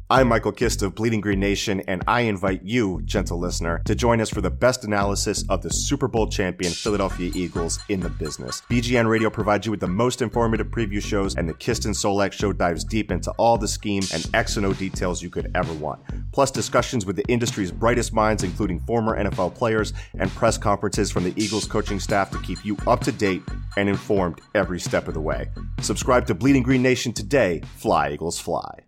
I'm Michael Kist of Bleeding Green Nation, and I invite you, gentle listener, to join us for the best analysis of the Super Bowl champion Philadelphia Eagles in the business. BGN Radio provides you with the most informative preview shows, and the Kist and Solak Show dives deep into all the scheme and X and O details you could ever want. Plus discussions with the industry's brightest minds, including former NFL players, and press conferences from the Eagles coaching staff to keep you up to date and informed every step of the way. Subscribe to Bleeding Green Nation today. Fly, Eagles, fly.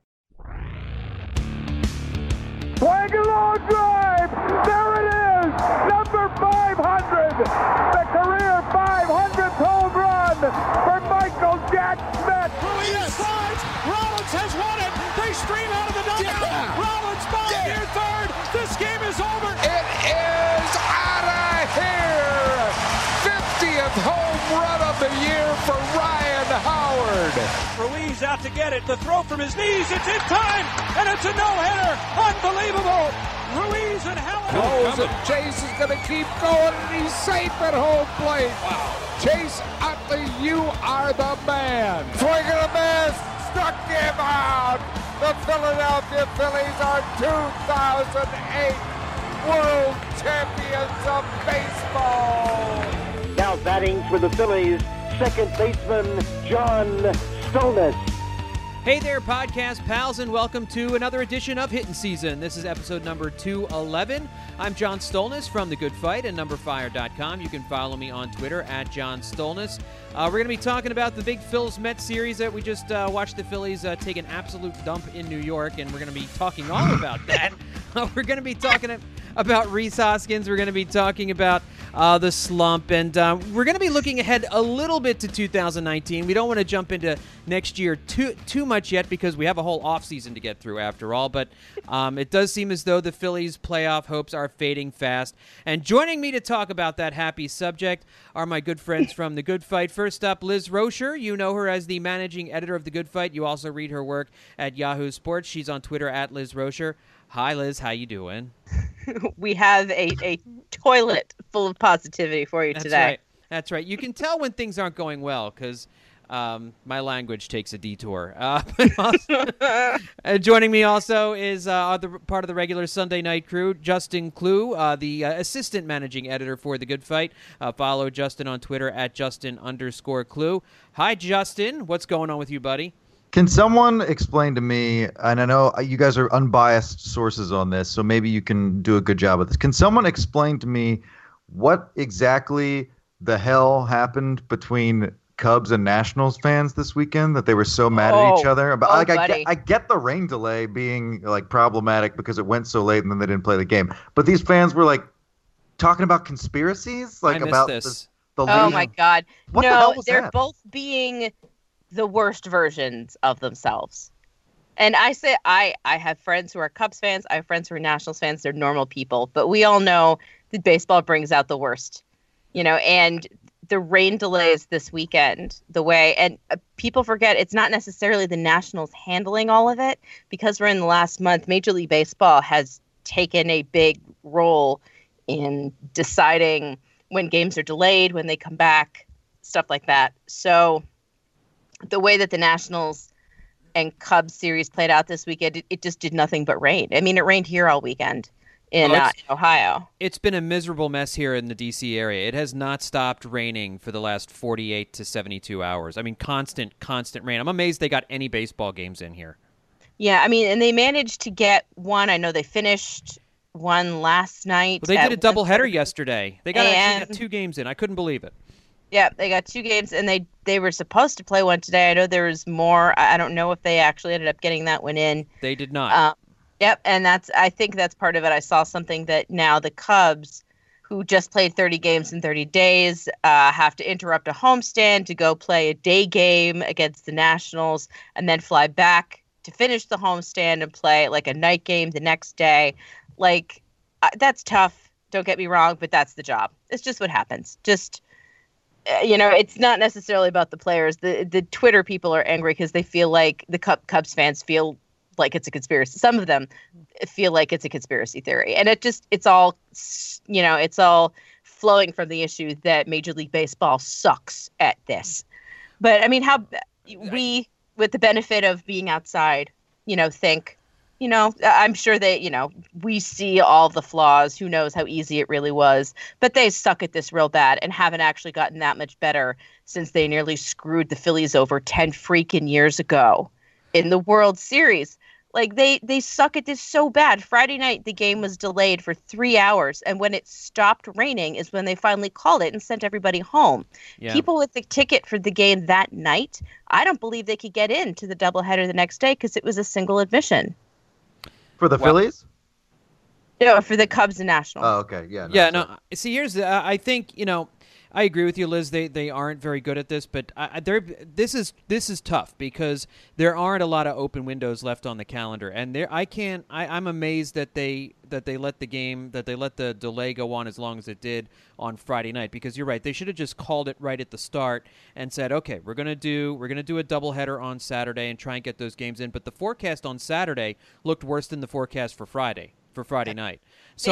Swing a long drive. There it is. Number 500. The career 500th home run for Michael Jack Smith. Ruiz slides. Rollins has won it. They stream out of the dugout. Yeah. Rollins bombs near third. This game is over. It is out of here. 50th home run of the year for Ryan Howard. Ruiz out to get it. The throw from his knees. It's in time. And it's a no-hitter. Unbelievable. Ruiz and Howard. And Chase is going to keep going, and he's safe at home plate. Wow. Chase Utley, you are the man. Swing and a miss. Struck him out. The Philadelphia Phillies are 2008 World Champions of Baseball. Now batting for the Phillies, second baseman John Stolnis. Hey there, podcast pals, and welcome to another edition of Hittin' Season. This is episode number 211. I'm John Stolnis from The Good Fight and NumberFire.com. You can follow me on Twitter at John Stolnis. We're going to be talking about the big Phils-Mets series that we just watched the Phillies take an absolute dump in New York, and we're going to be talking all about that. We're going to be talking about Rhys Hoskins. We're going to be talking about the slump, and we're going to be looking ahead a little bit to 2019. We don't want to jump into next year too much yet because we have a whole offseason to get through after all, but it does seem as though the Phillies' playoff hopes are fading fast. And joining me to talk about that happy subject are my good friends from The Good Fight. First up, Liz Rocher. You know her as the managing editor of The Good Fight. You also read her work at Yahoo Sports. She's on Twitter at Liz Rocher. Hi, Liz. How you doing? We have a toilet full of positivity for you today. That's right. You can tell when things aren't going well because my language takes a detour. Joining me also is part of the regular Sunday night crew, Justin Clue, the assistant managing editor for The Good Fight. Follow Justin on Twitter at Justin_Clue. Hi, Justin. What's going on with you, buddy? Can someone explain to me, and I know you guys are unbiased sources on this, so maybe you can do a good job of this. Can someone explain to me what exactly the hell happened between Cubs and Nationals fans this weekend that they were so mad at each other? I get the rain delay being like problematic because it went so late and then they didn't play the game. But these fans were like talking about conspiracies, like about this. The league. Oh my God! What the hell was they're that? both being the worst versions of themselves. And I say I have friends who are Cubs fans. I have friends who are Nationals fans. They're normal people, but we all know that baseball brings out the worst, and the rain delays this weekend, and people forget it's not necessarily the Nationals handling all of it because we're in the last month. Major League Baseball has taken a big role in deciding when games are delayed, when they come back, stuff like that. So the way that the Nationals and Cubs series played out this weekend, it just did nothing but rain. I mean, it rained here all weekend in Ohio. It's been a miserable mess here in the D.C. area. It has not stopped raining for the last 48 to 72 hours. I mean, constant rain. I'm amazed they got any baseball games in here. Yeah, I mean, and they managed to get one. I know they finished one last night. Well, they did a doubleheader yesterday. They actually got 2 games in. I couldn't believe it. Yeah, they got 2 games, and they were supposed to play one today. I know there was more. I don't know if they actually ended up getting that one in. They did not. Yep, and I think that's part of it. I saw something that now the Cubs, who just played 30 games in 30 days, have to interrupt a homestand to go play a day game against the Nationals and then fly back to finish the homestand and play like a night game the next day. Like, that's tough. Don't get me wrong, but that's the job. It's just what happens. It's not necessarily about the players. The Twitter people are angry because they feel like the Cubs fans feel like it's a conspiracy. Some of them feel like it's a conspiracy theory. And it's all flowing from the issue that Major League Baseball sucks at this. But I mean, how we, with the benefit of being outside, think I'm sure we see all the flaws. Who knows how easy it really was. But they suck at this real bad and haven't actually gotten that much better since they nearly screwed the Phillies over 10 freaking years ago in the World Series. Like, they suck at this so bad. Friday night, the game was delayed for 3 hours. And when it stopped raining is when they finally called it and sent everybody home. Yeah. People with the ticket for the game that night, I don't believe they could get in to the doubleheader the next day because it was a single admission. For the Phillies? No, for the Cubs and Nationals. Oh, okay. Yeah. No. See, I think, I agree with you, Liz. They aren't very good at this, but this is tough because there aren't a lot of open windows left on the calendar, and I'm amazed that they let the delay go on as long as it did on Friday night, because you're right, they should have just called it right at the start and said, okay, we're gonna do a doubleheader on Saturday and try and get those games in. But the forecast on Saturday looked worse than the forecast for Friday night. So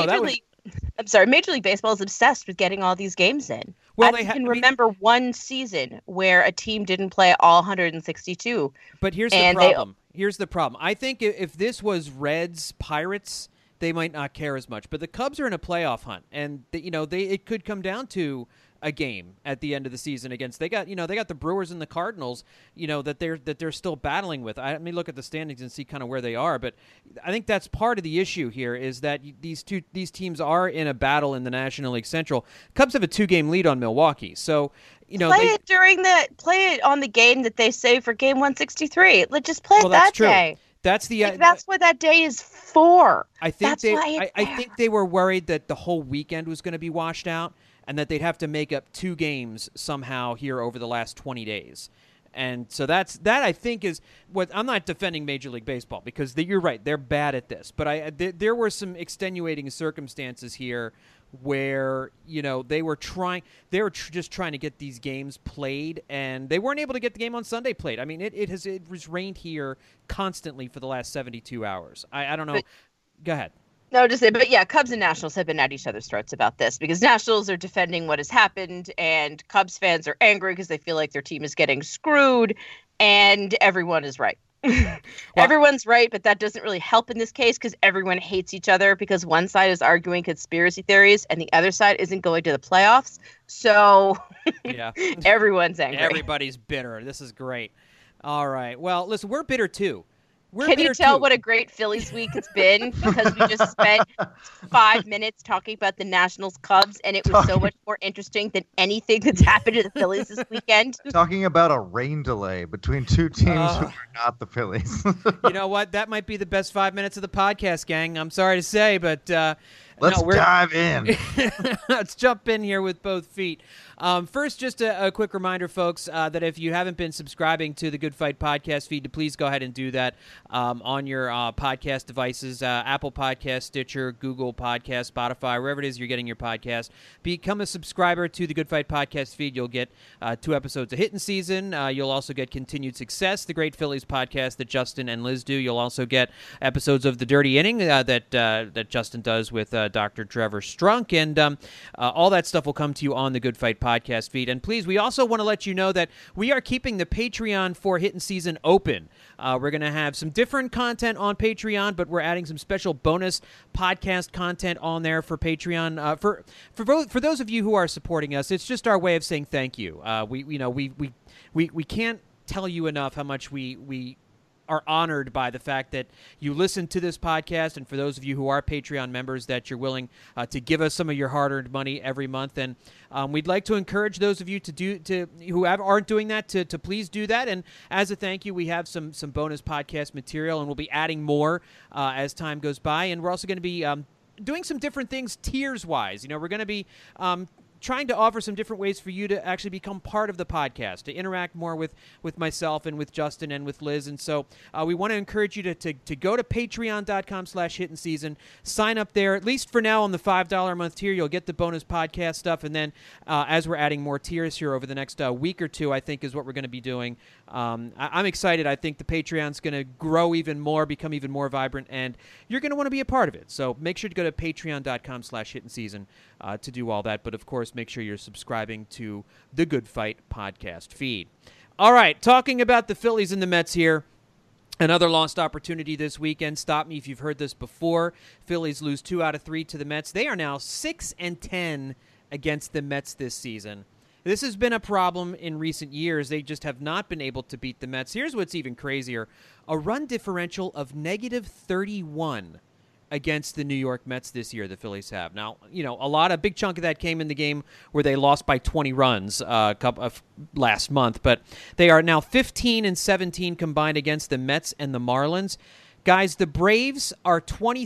Major League Baseball is obsessed with getting all these games in. Well, I can remember one season where a team didn't play all 162. But here's the problem. I think if this was Reds, Pirates, they might not care as much. But the Cubs are in a playoff hunt, and it could come down to a game at the end of the season against they got the Brewers and the Cardinals, that they're still battling with. I mean, look at the standings and see kind of where they are, but I think that's part of the issue here is that these teams are in a battle in the National League Central. Cubs have a 2-game lead on Milwaukee, so play it on the game that they save for game 163. Let's just play it that day. That's that's what that day is for. I think they were worried that the whole weekend was going to be washed out, and that they'd have to make up 2 games somehow here over the last 20 days. And so that I think is what – I'm not defending Major League Baseball because you're right, they're bad at this. But there were some extenuating circumstances here where, they were just trying to get these games played, and they weren't able to get the game on Sunday played. I mean, it was rained here constantly for the last 72 hours. I don't know. Go ahead. No, just say, but yeah, Cubs and Nationals have been at each other's throats about this because Nationals are defending what has happened and Cubs fans are angry because they feel like their team is getting screwed, and everyone is right. Everyone's right, but that doesn't really help in this case because everyone hates each other because one side is arguing conspiracy theories and the other side isn't going to the playoffs. So yeah, everyone's angry. Everybody's bitter. This is great. All right. Well, listen, we're bitter too. Can you tell what a great Phillies week it's been? Because we just spent 5 minutes talking about the Nationals Cubs, and it was so much more interesting than anything that's happened to the Phillies this weekend. Talking about a rain delay between 2 teams who are not the Phillies. You know what? That might be the best 5 minutes of the podcast, gang. I'm sorry to say, but let's dive in. Let's jump in here with both feet. First, just a quick reminder, folks, that if you haven't been subscribing to the Good Fight podcast feed, to please go ahead and do that on your podcast devices, Apple Podcast, Stitcher, Google Podcast, Spotify, wherever it is you're getting your podcast. Become a subscriber to the Good Fight podcast feed. You'll get 2 episodes of Hittin' Season. You'll also get Continued Success, the Great Phillies podcast that Justin and Liz do. You'll also get episodes of The Dirty Inning that Justin does with Dr. Trevor Strunk, and all that stuff will come to you on the Good Fight podcast feed. And please, we also want to let you know that we are keeping the Patreon for Hittin' Season open. We're going to have some different content on Patreon, but we're adding some special bonus podcast content on there for Patreon. For those of you who are supporting us, it's just our way of saying thank you. We can't tell you enough how much we are honored by the fact that you listen to this podcast, and for those of you who are Patreon members, that you're willing to give us some of your hard-earned money every month. And we'd like to encourage those of you who aren't doing that to please do that. And as a thank you, we have some bonus podcast material, and we'll be adding more as time goes by. And we're also going to be doing some different things tiers-wise. We're going to be trying to offer some different ways for you to actually become part of the podcast, to interact more with myself and with Justin and with Liz. And so we want to encourage you to go to patreon.com/hittinseason, sign up there, at least for now on the $5 a month tier. You'll get the bonus podcast stuff. And then as we're adding more tiers here over the next week or two, I think is what we're going to be doing. I'm excited. I think the Patreon's going to grow even more, become even more vibrant, and you're going to want to be a part of it. So make sure to go to patreon.com/hittinseason to do all that. But of course, make sure you're subscribing to the Good Fight podcast feed. All right, talking about the Phillies and the Mets here. Another lost opportunity this weekend. Stop me if you've heard this before. Phillies lose 2 out of 3 to the Mets. They are now 6-10 against the Mets this season. This has been a problem in recent years. They just have not been able to beat the Mets. Here's what's even crazier. A run differential of -31 against the New York Mets this year, the Phillies have. Now, a big chunk of that came in the game where they lost by 20 runs last month, but they are now 15-17 combined against the Mets and the Marlins. Guys, the Braves are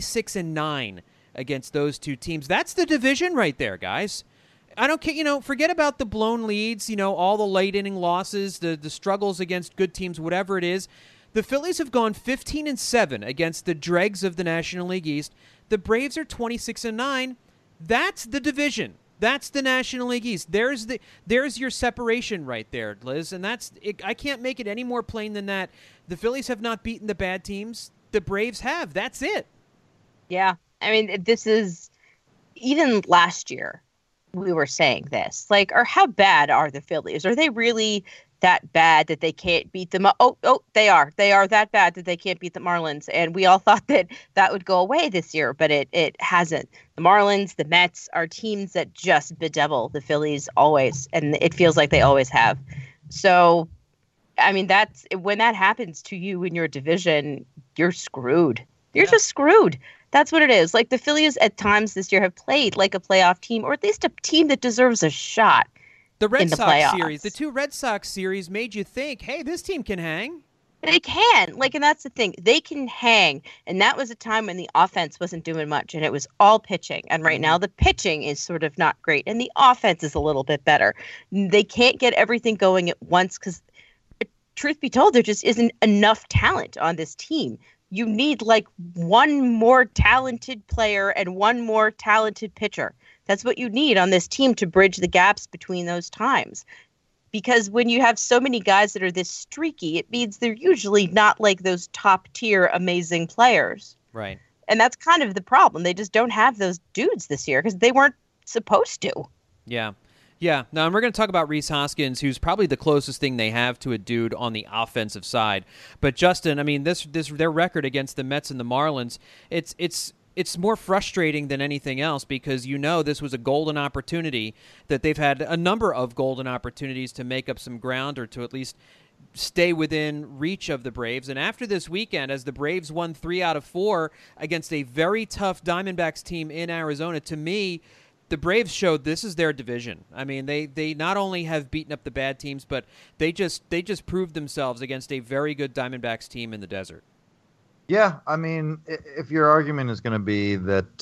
26-9 against those two teams. That's the division right there, guys. I don't care, forget about the blown leads, all the late inning losses, the struggles against good teams, whatever it is. The Phillies have gone 15-7 against the dregs of the National League East. The Braves are 26-9. That's the division. That's the National League East. There's your separation right there, Liz, and I can't make it any more plain than that. The Phillies have not beaten the bad teams. The Braves have. That's it. Yeah. I mean, this is even last year we were saying this. Or how bad are the Phillies? Are they really that bad that they can't beat them? Oh, they are. They are that bad that they can't beat the Marlins. And we all thought that would go away this year, but it hasn't. The Marlins, the Mets are teams that just bedevil the Phillies always, and it feels like they always have. So, I mean, that's when that happens to you in your division, you're screwed. You're just screwed. That's what it is. The Phillies at times this year have played like a playoff team, or at least a team that deserves a shot. The Red Sox playoffs. series, the 2 Red Sox series made you think, hey, this team can hang. They can. And that's the thing. They can hang. And that was a time when the offense wasn't doing much, and it was all pitching. And right now the pitching is sort of not great, and the offense is a little bit better. They can't get everything going at once because, truth be told, there just isn't enough talent on this team. You need one more talented player and one more talented pitcher. That's what you need on this team to bridge the gaps between those times. Because when you have so many guys that are this streaky, it means they're usually not those top tier amazing players. Right. And that's kind of the problem. They just don't have those dudes this year because they weren't supposed to. Yeah. Yeah. Now, and we're going to talk about Rhys Hoskins, who's probably the closest thing they have to a dude on the offensive side. But Justin, I mean, this their record against the Mets and the Marlins, it's more frustrating than anything else because this was a golden opportunity that they've had a number of golden opportunities to make up some ground or to at least stay within reach of the Braves. And after this weekend, as the Braves won 3 out of 4 against a very tough Diamondbacks team in Arizona, to me, the Braves showed this is their division. I mean, they not only have beaten up the bad teams, but they just proved themselves against a very good Diamondbacks team in the desert. Yeah, I mean, if your argument is going to be that,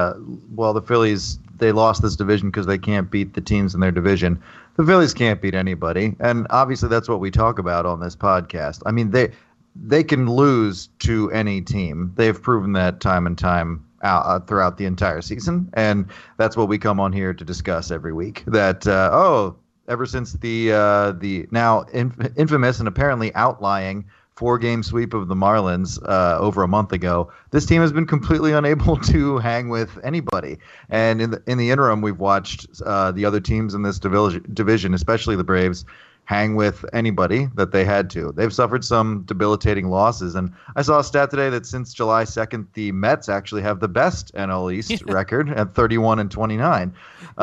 the Phillies, they lost this division because they can't beat the teams in their division, the Phillies can't beat anybody. And obviously that's what we talk about on this podcast. I mean, they can lose to any team. They've proven that time and time out throughout the entire season. And that's what we come on here to discuss every week. That, ever since the now infamous and apparently outlying 4-game sweep of the Marlins over a month ago, this team has been completely unable to hang with anybody. And in the interim, we've watched the other teams in this division, especially the Braves, hang with anybody that they had to. They've suffered some debilitating losses. And I saw a stat today that since July 2nd, the Mets actually have the best NL East record at 31-29.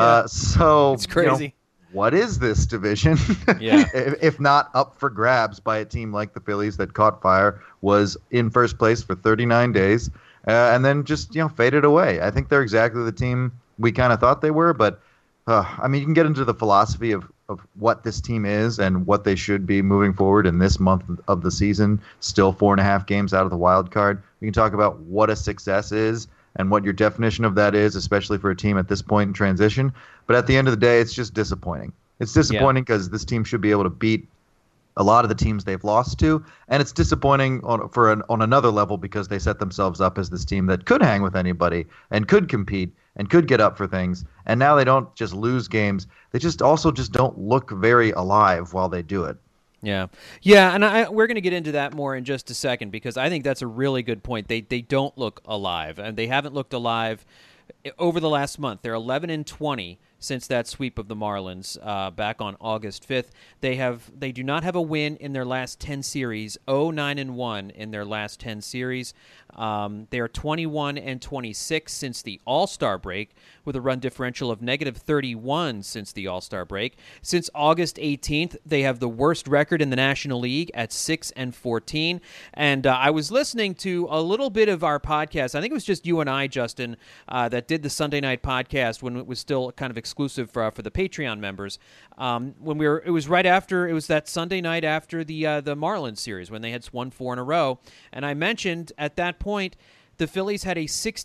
So it's crazy. What is this division? Yeah. If not up for grabs by a team like the Phillies that caught fire, was in first place for 39 days, and then just faded away. I think they're exactly the team we kind of thought they were, but I mean, you can get into the philosophy of what this team is and what they should be moving forward in this month of the season. Still 4.5 games out of the wild card. We can talk about what a success is and what your definition of that is, especially for a team at this point in transition. But at the end of the day, it's just disappointing. It's disappointing because this team should be able to beat a lot of the teams they've lost to, and it's disappointing on another level because they set themselves up as this team that could hang with anybody and could compete and could get up for things. And now they don't just lose games; they just also don't look very alive while they do it. Yeah, and we're going to get into that more in just a second because I think that's a really good point. They don't look alive, and they haven't looked alive over the last month. They're 11-20 since that sweep of the Marlins back on August 5th. They do not have a win in their last 10 series, 0-9-1 in their last 10 series. They are 21-26 since the All-Star break, with a run differential of -31 since the All-Star break. Since August 18th, they have the worst record in the National League at 6-14. And I was listening to a little bit of our podcast. I think it was just you and I, Justin, that did the Sunday night podcast when it was still kind of exclusive for the Patreon members. It was that Sunday night after the Marlins series when they had won 4 in a row, and I mentioned at that point the Phillies had a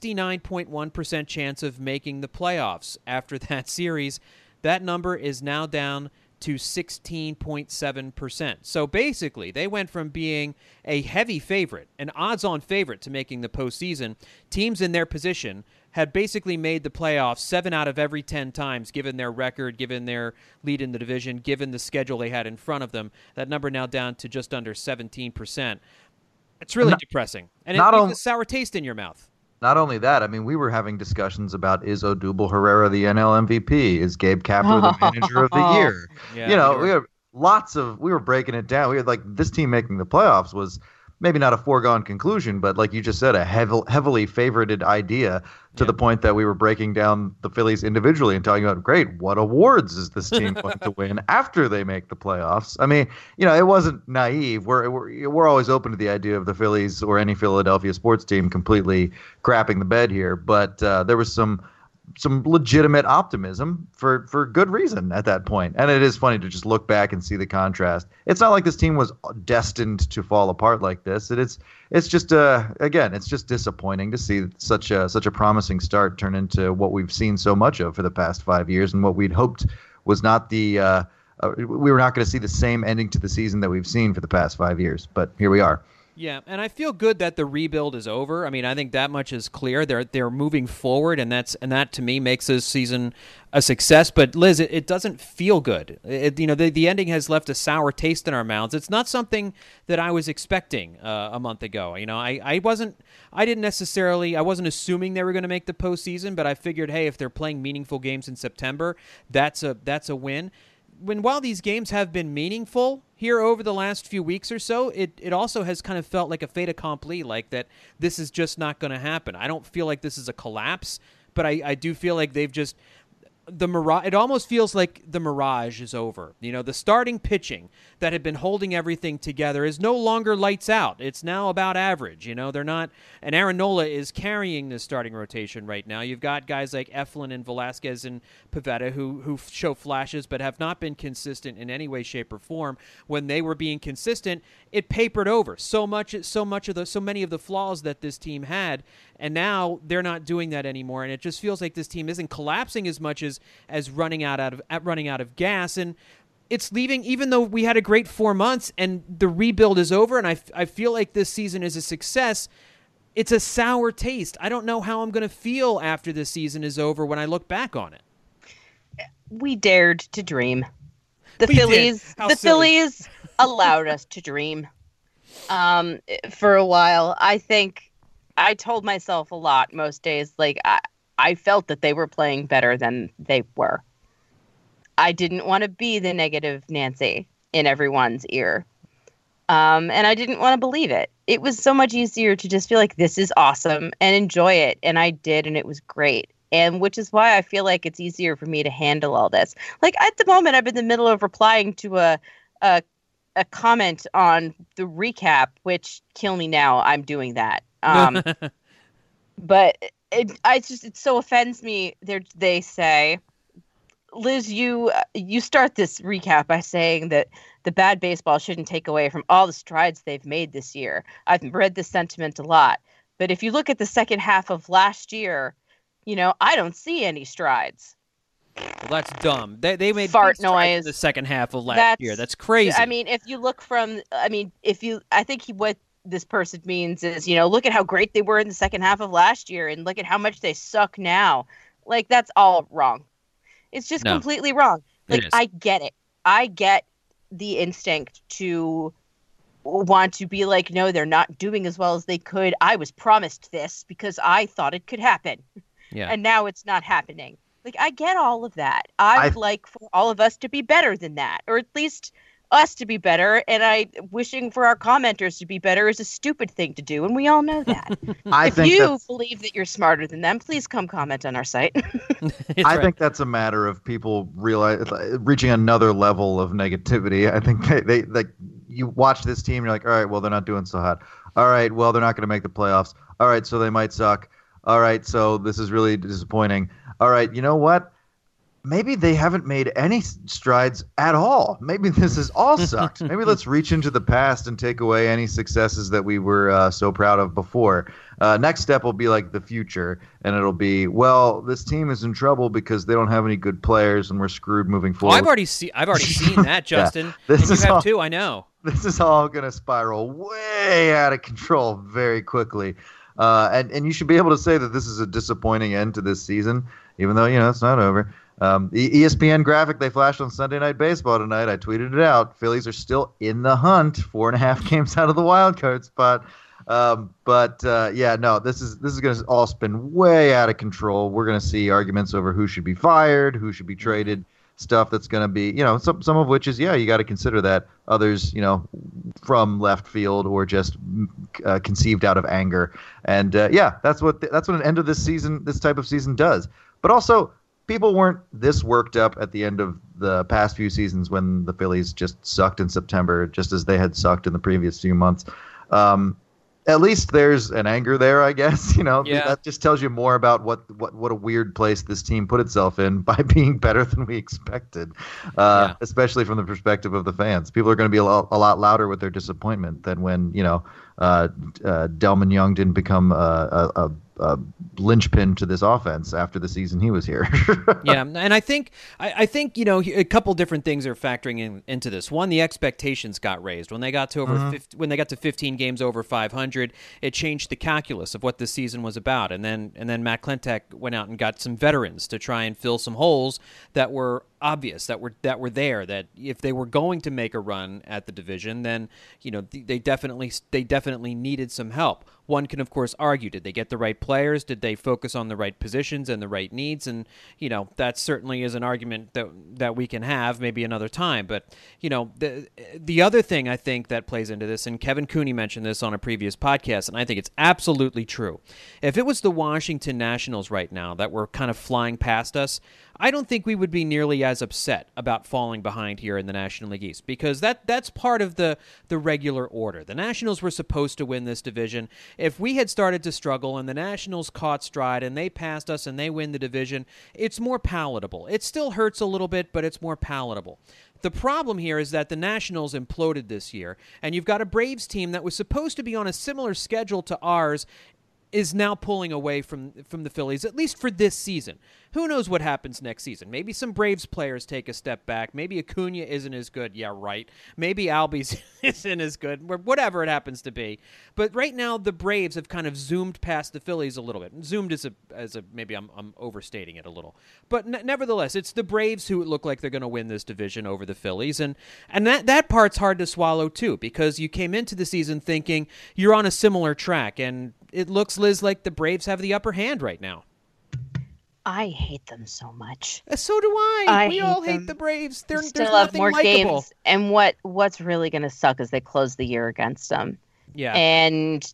69.1% chance of making the playoffs after that series. That number is now down to 16.7%. So basically, they went from being a heavy favorite, an odds-on favorite to making the postseason. Teams in their position had basically made the playoffs 7 out of every 10 times, given their record, given their lead in the division, given the schedule they had in front of them. That number now down to just under 17%. It's really depressing. And it leaves a sour taste in your mouth. Not only that, I mean, we were having discussions about, is Odubel Herrera the NL MVP? Is Gabe Kapler the manager of the year? Yeah, we were breaking it down. We had this team making the playoffs was maybe not a foregone conclusion, but like you just said, a heavily favorited idea to the point that we were breaking down the Phillies individually and talking about, great, what awards is this team going to win after they make the playoffs? I mean, it wasn't naive. We're always open to the idea of the Phillies or any Philadelphia sports team completely crapping the bed here, but there was some legitimate optimism for good reason at that point. And it is funny to just look back and see the contrast. It's not like this team was destined to fall apart like this. It's just again, it's just disappointing to see such a promising start turn into what we've seen so much of for the past 5 years, and what we'd hoped was not we were not going to see the same ending to the season that we've seen for the past 5 years. But here we are. Yeah, and I feel good that the rebuild is over. I mean, I think that much is clear. They're moving forward, and that to me makes this season a success. But Liz, it doesn't feel good. The ending has left a sour taste in our mouths. It's not something that I was expecting a month ago. I wasn't assuming they were going to make the postseason, but I figured, hey, if they're playing meaningful games in September, that's a win. While these games have been meaningful here over the last few weeks or so, it also has kind of felt like a fait accompli, like that this is just not going to happen. I don't feel like this is a collapse, but I do feel like they've just the mirage. It almost feels like the mirage is over. The starting pitching that had been holding everything together is no longer lights out. It's now about average. They're not. And Aaron Nola is carrying the starting rotation right now. You've got guys like Eflin and Velasquez and Pivetta who show flashes but have not been consistent in any way, shape, or form. When they were being consistent, it papered over so many of the flaws that this team had. And now they're not doing that anymore, and it just feels like this team isn't collapsing as much as running out of gas, and it's leaving. Even though we had a great 4 months and the rebuild is over, and I feel like this season is a success, it's a sour taste. I don't know how I'm going to feel after this season is over when I look back on it. We dared to dream. The Phillies allowed us to dream for a while. I think I told myself a lot most days, like I felt that they were playing better than they were. I didn't want to be the negative Nancy in everyone's ear. And I didn't want to believe it. It was so much easier to just feel like this is awesome and enjoy it. And I did, and it was great. And which is why I feel like it's easier for me to handle all this. Like at the moment, I'm in the middle of replying to a comment on the recap, which kill me now. I'm doing that. But it so offends me. They say, Liz, you start this recap by saying that the bad baseball shouldn't take away from all the strides they've made this year. I've read this sentiment a lot, but if you look at the second half of last year, I don't see any strides. Well, that's dumb. They made fart noise in the second half of last year. That's crazy. I mean, if you look what this person means is, look at how great they were in the second half of last year and look at how much they suck now. Like, that's all wrong. It's just completely wrong. Like, I get it. I get the instinct to want to be like, no, they're not doing as well as they could. I was promised this because I thought it could happen. Yeah. And now it's not happening. Like, I get all of that. I would like for all of us to be better than that, or at least us to be better. And wishing for our commenters to be better is a stupid thing to do, and we all know that. If you believe that you're smarter than them, please come comment on our site. I think that's a matter of people reaching another level of negativity. I think they like, you watch this team, you're like, all right, well, they're not doing so hot. All right, well, they're not going to make the playoffs. All right, so they might suck. All right, so this is really disappointing. All right, you know what? Maybe they haven't made any strides at all. Maybe this has all sucked. Maybe let's reach into the past and take away any successes that we were so proud of before. Next step will be like the future, and it'll be, well, this team is in trouble because they don't have any good players, and we're screwed moving forward. I've already seen that, Justin. Yeah, and you have too, I know. This is all going to spiral way out of control very quickly. And you should be able to say that this is a disappointing end to this season, even though, it's not over. The ESPN graphic they flashed on Sunday Night Baseball tonight, I tweeted it out. Phillies are still in the hunt, 4.5 games out of the wild card spot. This is going to all spin way out of control. We're going to see arguments over who should be fired, who should be traded, stuff that's going to be, some of which is, you got to consider that. Others, from left field or just conceived out of anger. And that's what an end of this type of season does. But also, people weren't this worked up at the end of the past few seasons when the Phillies just sucked in September, just as they had sucked in the previous few months. At least there's an anger there, I guess. That just tells you more about what a weird place this team put itself in by being better than we expected, especially from the perspective of the fans. People are going to be a lot louder with their disappointment than when, Delman Young didn't become a linchpin to this offense after the season he was here. Yeah, and I think a couple different things are factoring into this. One, the expectations got raised when they got to when they got to 15 games over 500. It changed the calculus of what the season was about, and then Matt Klentak went out and got some veterans to try and fill some holes that were obvious, that were there, that if they were going to make a run at the division, then they definitely needed some help. One can, of course, argue, did they get the right players? Did they focus on the right positions and the right needs? And, that certainly is an argument that we can have maybe another time. But, the other thing I think that plays into this, and Kevin Cooney mentioned this on a previous podcast, and I think it's absolutely true. If it was the Washington Nationals right now that were kind of flying past us, I don't think we would be nearly as upset about falling behind here in the National League East, because that's part of the regular order. The Nationals were supposed to win this division. If we had started to struggle and the Nationals caught stride and they passed us and they win the division, it's more palatable. It still hurts a little bit, but it's more palatable. The problem here is that the Nationals imploded this year, and you've got a Braves team that was supposed to be on a similar schedule to ours, is now pulling away from the Phillies, at least for this season. Who knows what happens next season? Maybe some Braves players take a step back. Maybe Acuna isn't as good. Yeah, right. Maybe Albies isn't as good. Whatever it happens to be. But right now, the Braves have kind of zoomed past the Phillies a little bit. Zoomed as a maybe I'm overstating it a little. But nevertheless, it's the Braves who look like they're going to win this division over the Phillies. And that part's hard to swallow, too, because you came into the season thinking you're on a similar track. And it looks, Liz, like the Braves have the upper hand right now. I hate them so much. So do I. We all hate the Braves. There's nothing more likable. Games, and what's really going to suck is they close the year against them. Yeah. And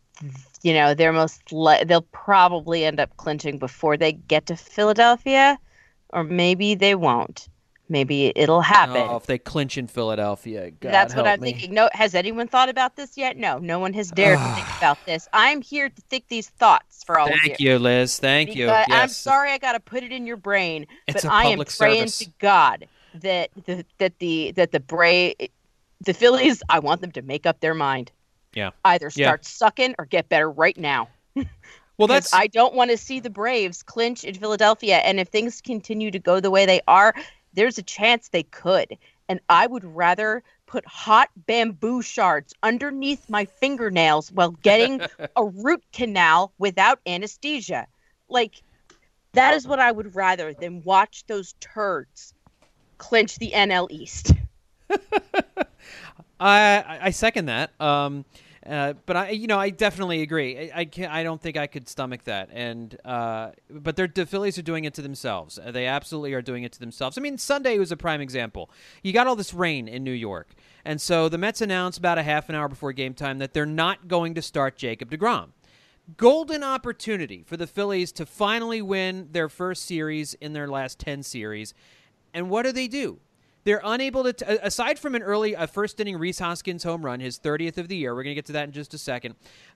they'll probably end up clinching before they get to Philadelphia, or maybe they won't. Maybe it'll happen. Oh, if they clinch in Philadelphia, God that's what help I'm me. thinking. No, has anyone thought about this yet? No one has dared to think about this. I'm here to think these thoughts for all of you. Thank you, Liz. Thank you. Yes. I'm sorry I got to put it in your brain, It's but a I am public praying service. to God that the Phillies, I want them to make up their mind. Yeah. Either start sucking or get better right now. Well, I don't want to see the Braves clinch in Philadelphia, and if things continue to go the way they are, there's a chance they could. And I would rather put hot bamboo shards underneath my fingernails while getting a root canal without anesthesia. Like, that is what I would rather than watch those turds clinch the NL East. I second that. But I definitely agree. I don't think I could stomach that. And but the Phillies are doing it to themselves. They absolutely are doing it to themselves. I mean, Sunday was a prime example. You got all this rain in New York, and so the Mets announced about a half an hour before game time that they're not going to start Jacob deGrom. Golden opportunity for the Phillies to finally win their first series in their last 10 series. And what do? They're unable to, aside from a first-inning Rhys Hoskins home run, his 30th of the year. We're going to get to that in just a second.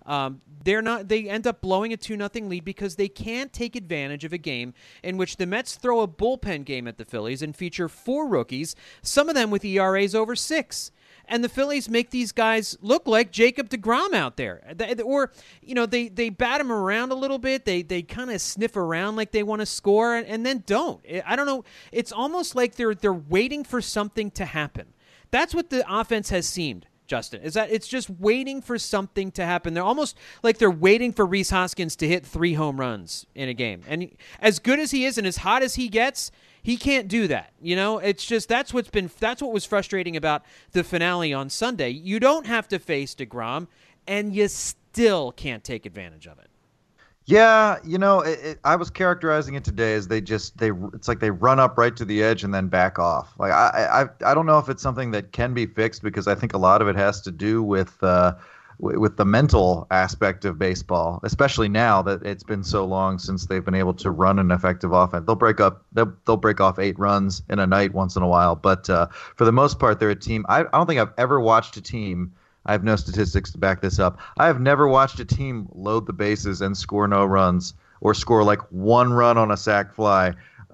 They end up blowing a 2-0 lead because they can't take advantage of a game in which the Mets throw a bullpen game at the Phillies and feature 4 rookies, some of them with ERAs over 6. And the Phillies make these guys look like Jacob deGrom out there. Or, they bat him around a little bit. They kind of sniff around like they want to score and then don't. I don't know. It's almost like they're waiting for something to happen. That's what the offense has seemed, Justin, is that it's just waiting for something to happen. They're almost like they're waiting for Rhys Hoskins to hit 3 home runs in a game. And as good as he is and as hot as he gets, he can't do that. It's just that's what was frustrating about the finale on Sunday. You don't have to face deGrom, and you still can't take advantage of it. Yeah, I was characterizing it today as it's like they run up right to the edge and then back off. Like I don't know if it's something that can be fixed, because I think a lot of it has to do with the mental aspect of baseball, especially now that it's been so long since they've been able to run an effective offense. They'll break off 8 runs in a night once in a while, but for the most part, they're a team. I don't think I've ever watched a team. I have no statistics to back this up. I have never watched a team load the bases and score no runs, or score like 1 run on a sac fly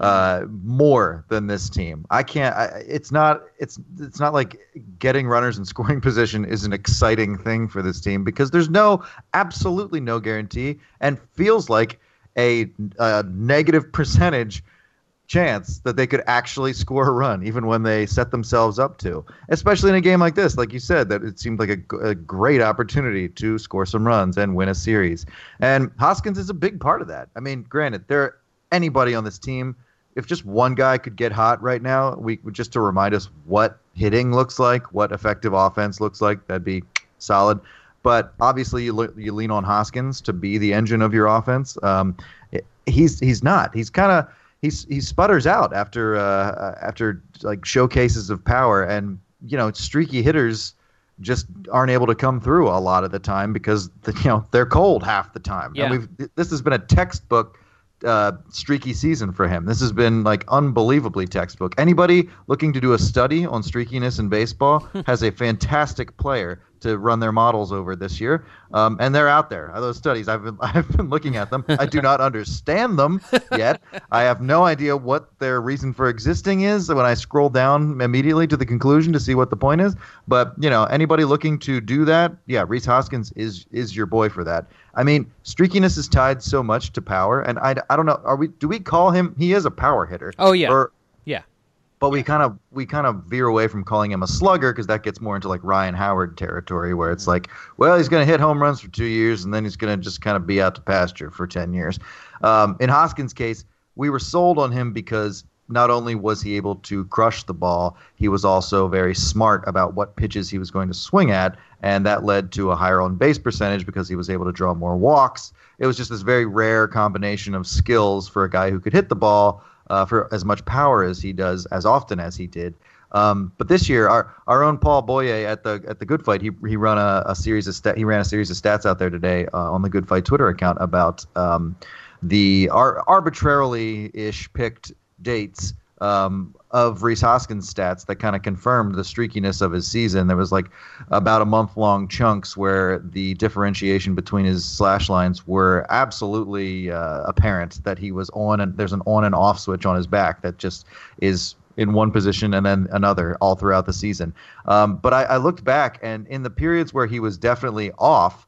more than this team. I can't. It's not like getting runners in scoring position is an exciting thing for this team, because there's absolutely no guarantee, and feels like a negative percentage chance that they could actually score a run, even when they set themselves up to. Especially in a game like this, like you said, that it seemed like a great opportunity to score some runs and win a series. And Hoskins is a big part of that. I mean, granted, anybody on this team, if just one guy could get hot right now, just to remind us what hitting looks like, what effective offense looks like, that'd be solid. But obviously, you lean on Hoskins to be the engine of your offense. He's not. He's kind of he sputters out after like showcases of power, and streaky hitters just aren't able to come through a lot of the time because they're cold half the time. Yeah. And this has been a textbook streaky season for him. This has been like unbelievably textbook. Anybody looking to do a study on streakiness in baseball has a fantastic player to run their models over this year, and they're out there. Those studies, I've been looking at them. I do not understand them yet. I have no idea what their reason for existing is when I scroll down immediately to the conclusion to see what the point is. But anybody looking to do that, yeah, Rhys Hoskins is your boy for that. I mean, streakiness is tied so much to power, and I don't know. Do we call him? He is a power hitter. Oh yeah, yeah. But we kind of veer away from calling him a slugger, because that gets more into like Ryan Howard territory, where it's like, well, he's going to hit home runs for 2 years, and then he's going to just kind of be out to pasture for 10 years. In Hoskins' case, we were sold on him because not only was he able to crush the ball, he was also very smart about what pitches he was going to swing at, and that led to a higher on-base percentage because he was able to draw more walks. It was just this very rare combination of skills for a guy who could hit the ball for as much power as he does, as often as he did. But this year, our own Paul Boye at the Good Fight, he ran a series of stats out there today on the Good Fight Twitter account about the arbitrarily-ish picked dates of Rhys Hoskins' stats that kind of confirmed the streakiness of his season. There was like about a month-long chunks where the differentiation between his slash lines were absolutely apparent, that he was on, and there's an on and off switch on his back that just is in one position and then another all throughout the season. But I looked back, and in the periods where he was definitely off,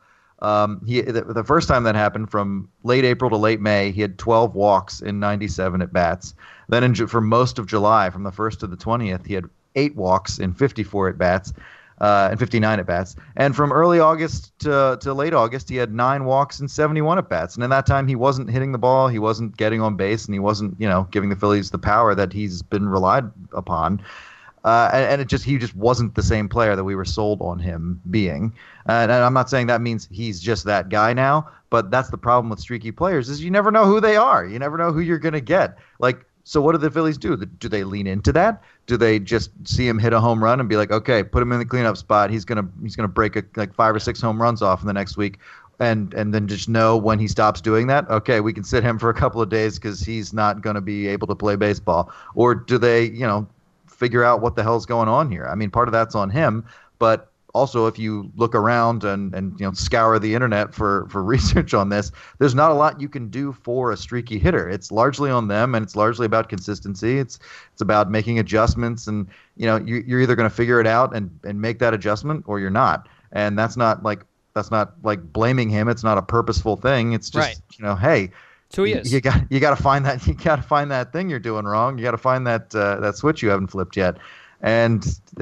the first time that happened, from late April to late May, he had 12 walks in 97 at bats. Then for most of July, from the 1st to the 20th, he had 8 walks in 54 at bats, and 59 at bats. And from early August to late August, he had 9 walks and 71 at bats. And in that time, he wasn't hitting the ball, he wasn't getting on base, and he wasn't, giving the Phillies the power that he's been relied upon. And he just wasn't the same player that we were sold on him being. And I'm not saying that means he's just that guy now, but that's the problem with streaky players is you never know who they are. You never know who you're going to get. Like, so what do the Phillies do? Do they lean into that? Do they just see him hit a home run and be like, okay, put him in the cleanup spot. He's gonna break like 5 or 6 home runs off in the next week, and then just know when he stops doing that, okay, we can sit him for a couple of days because he's not going to be able to play baseball. Or do they, figure out what the hell's going on here? I mean, part of that's on him, but also, if you look around and scour the internet for research on this, there's not a lot you can do for a streaky hitter. It's largely on them, and it's largely about consistency. It's about making adjustments, and you're either going to figure it out and make that adjustment, or you're not. And that's not like blaming him. It's not a purposeful thing. It's just hey. So he is. You got to find that. You got to find that thing you're doing wrong. You got to find that switch you haven't flipped yet. And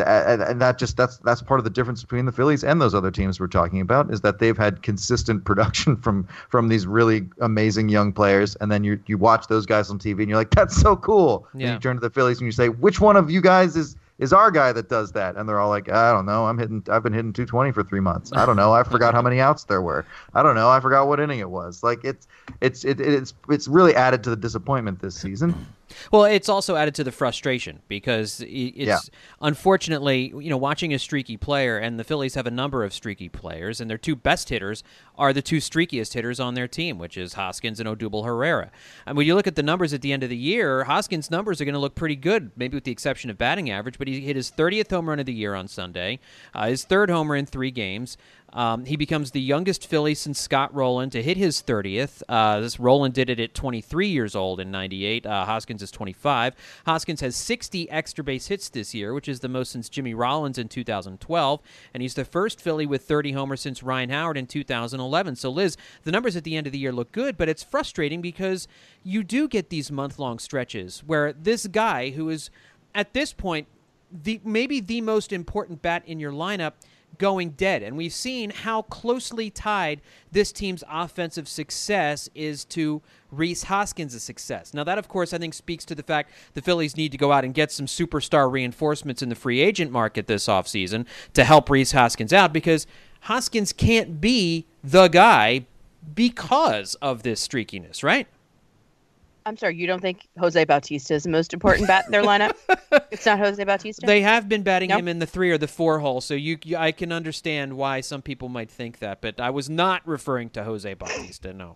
that's part of the difference between the Phillies and those other teams we're talking about is that they've had consistent production from these really amazing young players, and then you watch those guys on TV and you're like, that's so cool. Yeah. And you turn to the Phillies and you say, which one of you guys is our guy that does that? And they're all like, I don't know. I've been hitting 220 for 3 months. I don't know. I forgot how many outs there were. I don't know. I forgot what inning it was. Like it's really added to the disappointment this season. Well, it's also added to the frustration because it's unfortunately, watching a streaky player, and the Phillies have a number of streaky players, and their 2 best hitters are the 2 streakiest hitters on their team, which is Hoskins and Odubel Herrera. And when you look at the numbers at the end of the year, Hoskins' numbers are going to look pretty good, maybe with the exception of batting average, but he hit his 30th home run of the year on Sunday, his 3rd homer in 3 games. He becomes the youngest Philly since Scott Rowland to hit his 30th. This Rowland did it at 23 years old in 98. Hoskins is 25. Hoskins has 60 extra base hits this year, which is the most since Jimmy Rollins in 2012. And he's the first Philly with 30 homers since Ryan Howard in 2011. So, Liz, the numbers at the end of the year look good, but it's frustrating because you do get these month-long stretches where this guy, who is at this point maybe the most important bat in your lineup, going dead. And we've seen how closely tied this team's offensive success is to Rhys Hoskins' success. Now, that, of course, I think speaks to the fact the Phillies need to go out and get some superstar reinforcements in the free agent market this offseason to help Rhys Hoskins out, because Hoskins can't be the guy because of this streakiness, right? I'm sorry, you don't think Jose Bautista is the most important bat in their lineup? It's not Jose Bautista? They have been batting him in the 3 or the 4 hole, so I can understand why some people might think that, but I was not referring to Jose Bautista, no.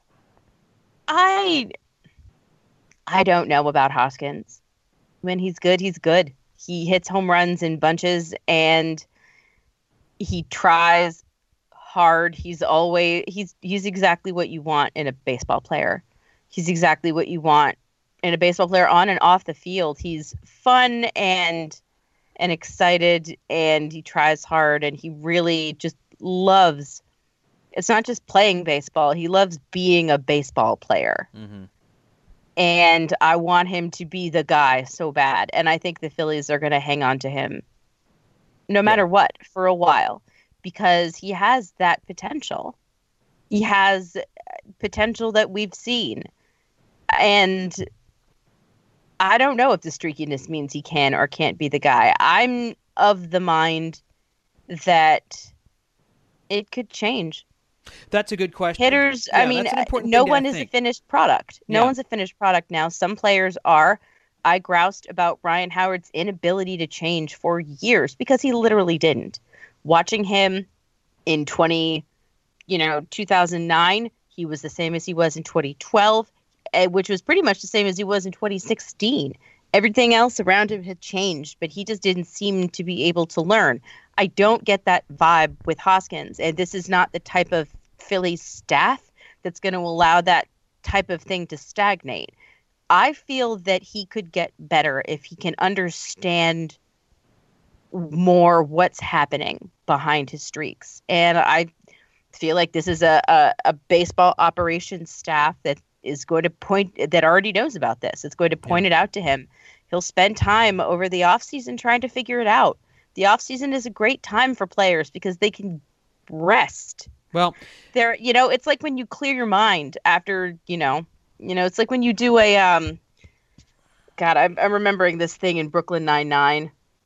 I don't know about Hoskins. When he's good, he's good. He hits home runs in bunches, and he tries hard. He's exactly what you want in a baseball player. He's exactly what you want in a baseball player on and off the field. He's fun and excited, and he tries hard, and he really just loves. It's not just playing baseball. He loves being a baseball player. Mm-hmm. And I want him to be the guy so bad. And I think the Phillies are going to hang on to him no matter what for a while, because he has that potential. He has potential that we've seen. And I don't know if the streakiness means he can or can't be the guy. I'm of the mind that it could change. That's a good question. Hitters, I mean, no one is a finished product. No one's a finished product now. Some players are. I groused about Ryan Howard's inability to change for years because he literally didn't. Watching him in 2009, he was the same as he was in 2012, which was pretty much the same as he was in 2016. Everything else around him had changed, but he just didn't seem to be able to learn. I don't get that vibe with Hoskins, and this is not the type of Phillies staff that's going to allow that type of thing to stagnate. I feel that he could get better if he can understand more what's happening behind his streaks. And I feel like this is a baseball operations staff that is going to that already knows about this. It's going to point it out to him. He'll spend time over the offseason trying to figure it out. The offseason is a great time for players because they can rest. Well, it's like when you clear your mind after, it's like when you do a, God, I'm remembering this thing in Brooklyn Nine-Nine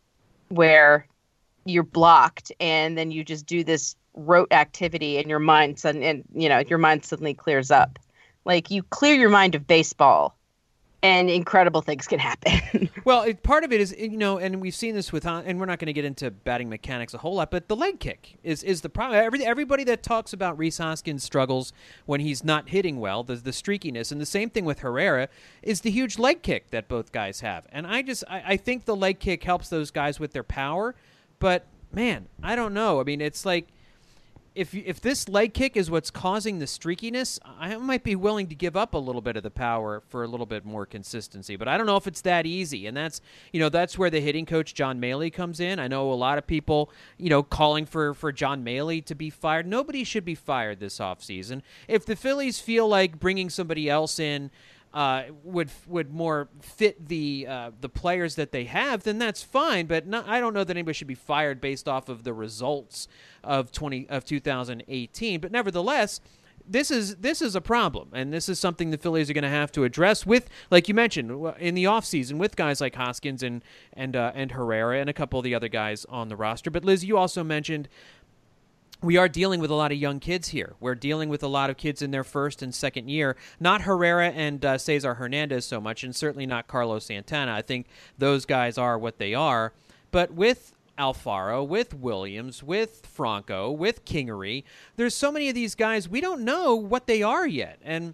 where you're blocked and then you just do this rote activity and your mind suddenly clears up. Like, you clear your mind of baseball and incredible things can happen. Well, part of it is, and we've seen this with, and we're not going to get into batting mechanics a whole lot, but the leg kick is the problem. Everybody that talks about Rhys Hoskins' struggles when he's not hitting well, the streakiness, and the same thing with Herrera, is the huge leg kick that both guys have. And I think the leg kick helps those guys with their power, but, man, I don't know. I mean, it's like, if this leg kick is what's causing the streakiness, I might be willing to give up a little bit of the power for a little bit more consistency. But I don't know if it's that easy. And that's where the hitting coach, John Maley, comes in. I know a lot of people, calling for John Maley to be fired. Nobody should be fired this offseason. If the Phillies feel like bringing somebody else in would more fit the players that they have, then that's fine. But I don't know that anybody should be fired based off of the results of 2018. But nevertheless, this is a problem, and this is something the Phillies are going to have to address with, like you mentioned, in the offseason with guys like Hoskins and Herrera and a couple of the other guys on the roster. But Liz, you also mentioned, we are dealing with a lot of young kids here. We're dealing with a lot of kids in their first and second year. Not Herrera and Cesar Hernandez so much, and certainly not Carlos Santana. I think those guys are what they are. But with Alfaro, with Williams, with Franco, with Kingery, there's so many of these guys, we don't know what they are yet. And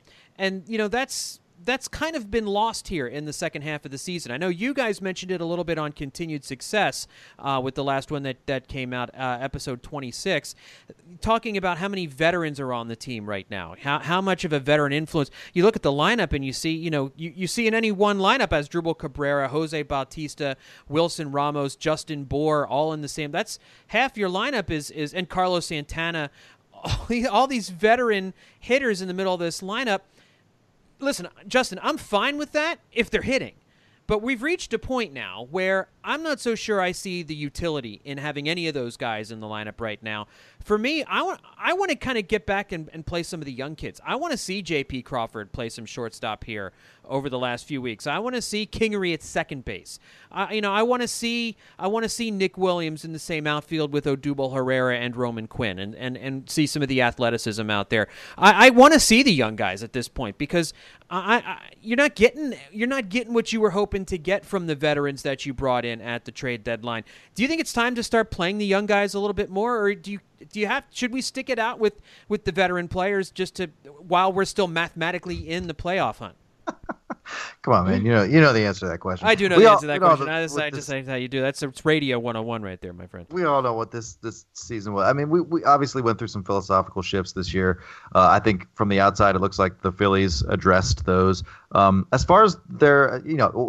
that's kind of been lost here in the second half of the season. I know you guys mentioned it a little bit on Continued Success with the last one that came out, episode 26, talking about how many veterans are on the team right now, how much of a veteran influence. You look at the lineup and you see, you see in any one lineup as Asdrubal Cabrera, Jose Bautista, Wilson Ramos, Justin Bour, all in the same. That's half your lineup is and Carlos Santana, all these veteran hitters in the middle of this lineup. Listen, Justin, I'm fine with that if they're hitting. But we've reached a point now where I'm not so sure I see the utility in having any of those guys in the lineup right now. For me, I want to kind of get back and play some of the young kids. I want to see J.P. Crawford play some shortstop here over the last few weeks. I want to see Kingery at second base. I want to see Nick Williams in the same outfield with Odubel Herrera and Roman Quinn, and see some of the athleticism out there. I want to see the young guys at this point because you're not getting what you were hoping to get from the veterans that you brought in at the trade deadline. Do you think it's time to start playing the young guys a little bit more, or should we stick it out with the veteran players while we're still mathematically in the playoff hunt? Come on, man. You know the answer to that question. I do know the answer to that question. I just say how you do. It's Radio 101 right there, my friend. We all know what this season was. I mean, we obviously went through some philosophical shifts this year. I think from the outside, it looks like the Phillies addressed those. As far as their,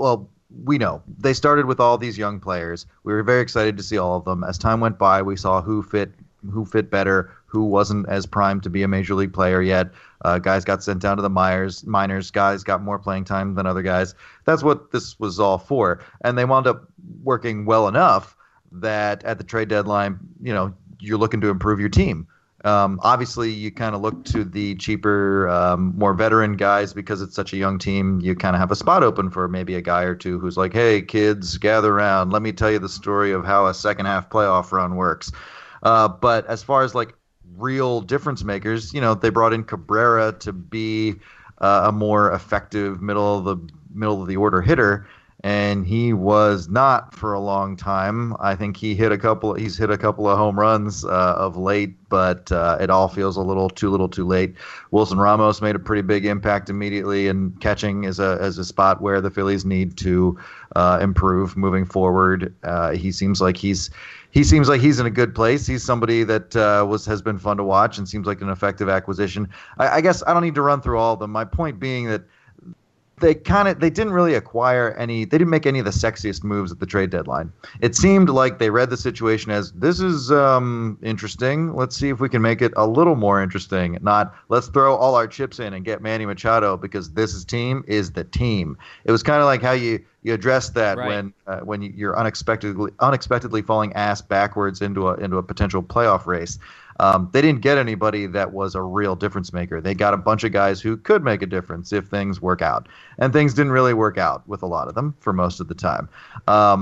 we know they started with all these young players. We were very excited to see all of them. As time went by, we saw who fit better, who wasn't as primed to be a major league player yet. Guys got sent down to the minors. Guys got more playing time than other guys. That's what this was all for. And they wound up working well enough that at the trade deadline, you're looking to improve your team. Obviously, you kind of look to the cheaper, more veteran guys because it's such a young team. You kind of have a spot open for maybe a guy or two who's like, hey, kids, gather around. Let me tell you the story of how a second half playoff run works. But as far as like real difference makers, they brought in Cabrera to be a more effective middle of the order hitter, and he was not for a long time. I think he's hit a couple of home runs of late, but it all feels a little too late. Wilson Ramos made a pretty big impact immediately, and catching is a spot where the Phillies need to improve moving forward. He seems like he's in a good place. He's somebody that has been fun to watch and seems like an effective acquisition. I guess I don't need to run through all of them. My point being that they didn't really acquire any. They didn't make any of the sexiest moves at the trade deadline. It seemed like they read the situation as, this is interesting. Let's see if we can make it a little more interesting. Not, let's throw all our chips in and get Manny Machado because this team is the team. It was kind of like how you address that right when you're unexpectedly falling ass backwards into a potential playoff race. They didn't get anybody that was a real difference maker. They got a bunch of guys who could make a difference if things work out. And things didn't really work out with a lot of them for most of the time.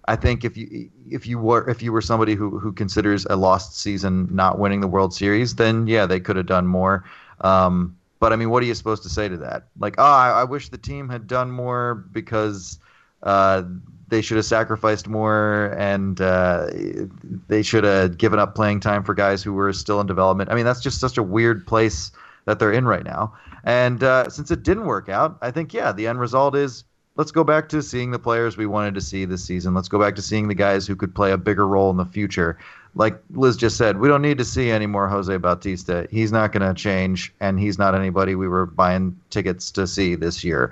I think if you were somebody who considers a lost season not winning the World Series, then yeah, they could have done more. But I mean, what are you supposed to say to that? Like, I wish the team had done more because they should have sacrificed more, and they should have given up playing time for guys who were still in development. I mean, that's just such a weird place that they're in right now. And since it didn't work out, I think, yeah, the end result is let's go back to seeing the players we wanted to see this season. Let's go back to seeing the guys who could play a bigger role in the future. Like Liz just said, we don't need to see any more Jose Bautista. He's not going to change, and he's not anybody we were buying tickets to see this year.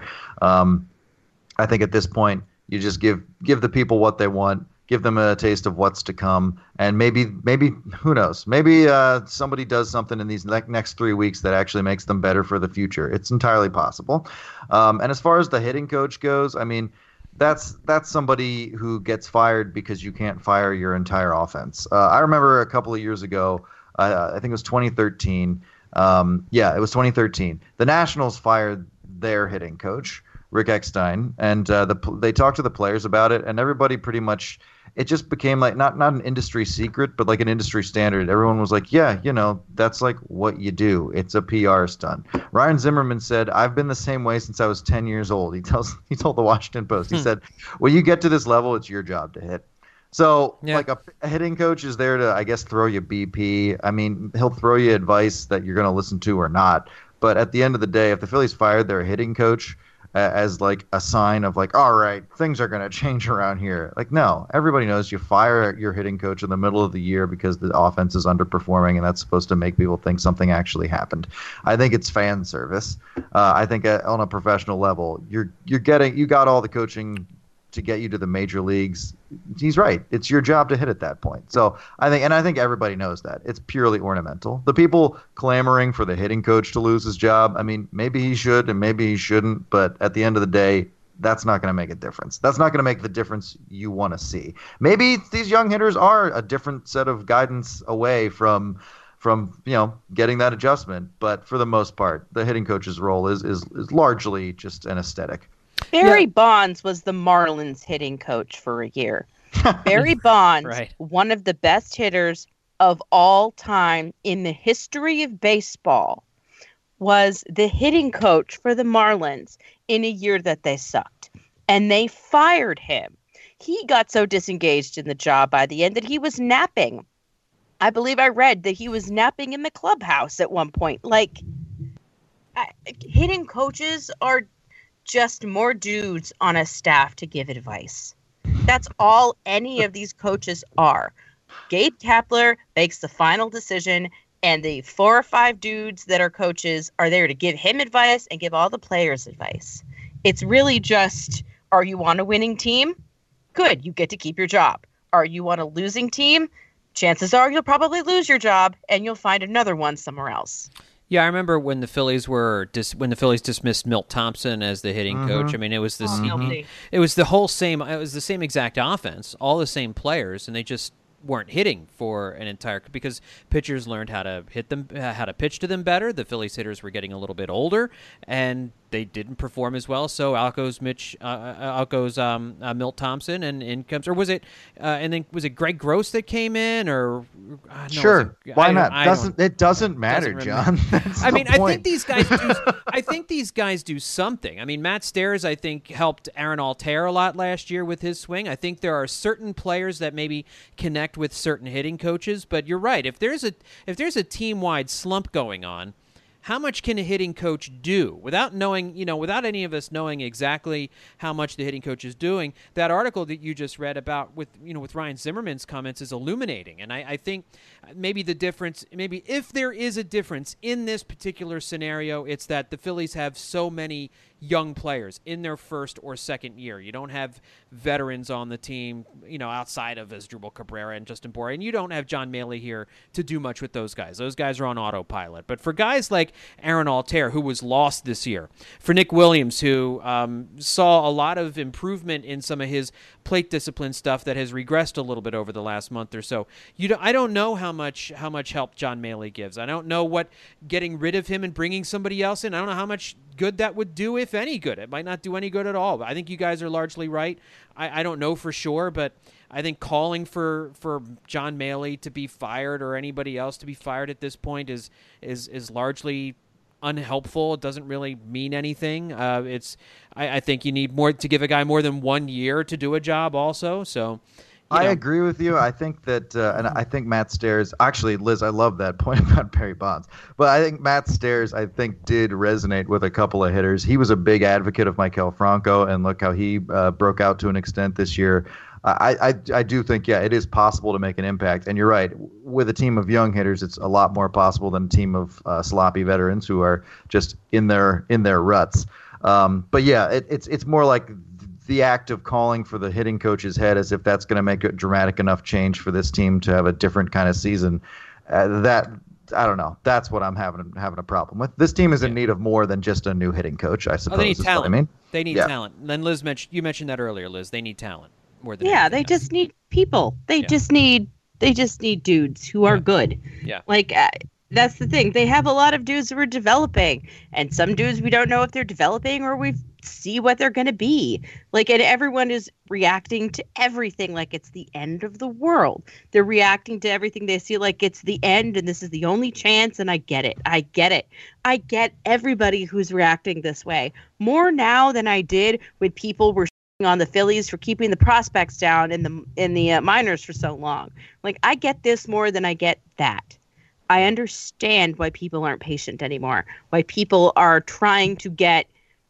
I think at this point, you just give the people what they want, give them a taste of what's to come, and maybe who knows? Maybe somebody does something in these next 3 weeks that actually makes them better for the future. It's entirely possible. And as far as the hitting coach goes, I mean, that's somebody who gets fired because you can't fire your entire offense. I remember a couple of years ago, I think it was 2013. Yeah, it was 2013. The Nationals fired their hitting coach, Rick Eckstein, and they talked to the players about it, and everybody pretty much, it just became like not an industry secret, but like an industry standard. Everyone was like, yeah, that's like what you do. It's a PR stunt. Ryan Zimmerman said, I've been the same way since I was 10 years old. He told the Washington Post, he said, when you get to this level, it's your job to hit. So like a hitting coach is there to, I guess, throw you BP. I mean, he'll throw you advice that you're going to listen to or not. But at the end of the day, if the Phillies fired their hitting coach as like a sign of like, all right, things are going to change around here. Like, no, everybody knows you fire your hitting coach in the middle of the year because the offense is underperforming, and that's supposed to make people think something actually happened. I think it's fan service. I think on a professional level, you got all the coaching to get you to the major leagues. He's right. It's your job to hit at that point. So I think everybody knows that. It's purely ornamental. The people clamoring for the hitting coach to lose his job, I mean, maybe he should and maybe he shouldn't, but at the end of the day, that's not going to make a difference. That's not going to make the difference you want to see. Maybe these young hitters are a different set of guidance away from getting that adjustment, but for the most part, the hitting coach's role is largely just an aesthetic. Barry Bonds was the Marlins hitting coach for a year. Barry Bonds, right, one of the best hitters of all time in the history of baseball, was the hitting coach for the Marlins in a year that they sucked. And they fired him. He got so disengaged in the job by the end that he was napping. I believe I read that he was napping in the clubhouse at one point. Like, hitting coaches are just more dudes on a staff to give advice. That's all any of these coaches are. Gabe Kapler makes the final decision, and the 4 or 5 dudes that are coaches are there to give him advice and give all the players advice. It's really just, are you on a winning team? Good, you get to keep your job. Are you on a losing team? Chances are you'll probably lose your job, and you'll find another one somewhere else. Yeah, I remember when the Phillies dismissed Milt Thompson as the hitting coach. I mean, it was the same exact offense, all the same players, and they just weren't hitting for an entire, because pitchers learned how to pitch to them better. The Phillies hitters were getting a little bit older, and they didn't perform as well. So out goes Milt Thompson, and in comes, or was it? And then was it Greg Gross that came in, or no, sure? Why not? It doesn't matter, John. I mean, I think these guys do. I think these guys do something. I mean, Matt Stairs, I think, helped Aaron Altair a lot last year with his swing. I think there are certain players that maybe connect with certain hitting coaches. But you're right. If there's a team-wide slump going on, how much can a hitting coach do without knowing, without any of us knowing exactly how much the hitting coach is doing? That article that you just read about with Ryan Zimmerman's comments is illuminating. And I think maybe the difference, maybe if there is a difference in this particular scenario, it's that the Phillies have so many young players in their first or second year. You don't have veterans on the team, outside of Asdrubal Cabrera and Justin Bour, and you don't have John Maley here to do much with those guys. Those guys are on autopilot. But for guys like Aaron Altair, who was lost this year, for Nick Williams, who saw a lot of improvement in some of his plate discipline stuff that has regressed a little bit over the last month or so. I don't know how much help John Maley gives. I don't know what getting rid of him and bringing somebody else in. I don't know how much good that would do, if any good. It might not do any good at all. But I think you guys are largely right. I don't know for sure, but I think calling for John Maley to be fired or anybody else to be fired at this point is largely unhelpful. It doesn't really mean anything. I think you need more to give a guy more than 1 year to do a job also. So I agree with you. I think that, and I think Matt Stairs, actually, Liz, I love that point about Barry Bonds. But I think Matt Stairs, did resonate with a couple of hitters. He was a big advocate of Maikel Franco, and look how he broke out to an extent this year. I do think, it is possible to make an impact. And you're right. With a team of young hitters, it's a lot more possible than a team of sloppy veterans who are just in their ruts. But yeah, it's more like the act of calling for the hitting coach's head as if that's going to make a dramatic enough change for this team to have a different kind of season. That I don't know. That's what I'm having a problem with. This team is in need of more than just a new hitting coach, I suppose. They need talent. What I mean. They need talent. And then Liz mentioned that earlier, Liz. They need talent more than they just need people. They just need dudes who are good. Yeah. Like that's the thing. They have a lot of dudes who are developing, and some dudes we don't know if they're developing or we see what they're going to be. Like, and everyone is reacting to everything like it's the end of the world. They're reacting to everything they see like it's the end and this is the only chance, and I get it. I get everybody who's reacting this way more now than I did when people were on the Phillies for keeping the prospects down in the minors for so long. Like, I get this more than I get that. I understand why people aren't patient anymore, why people are trying to get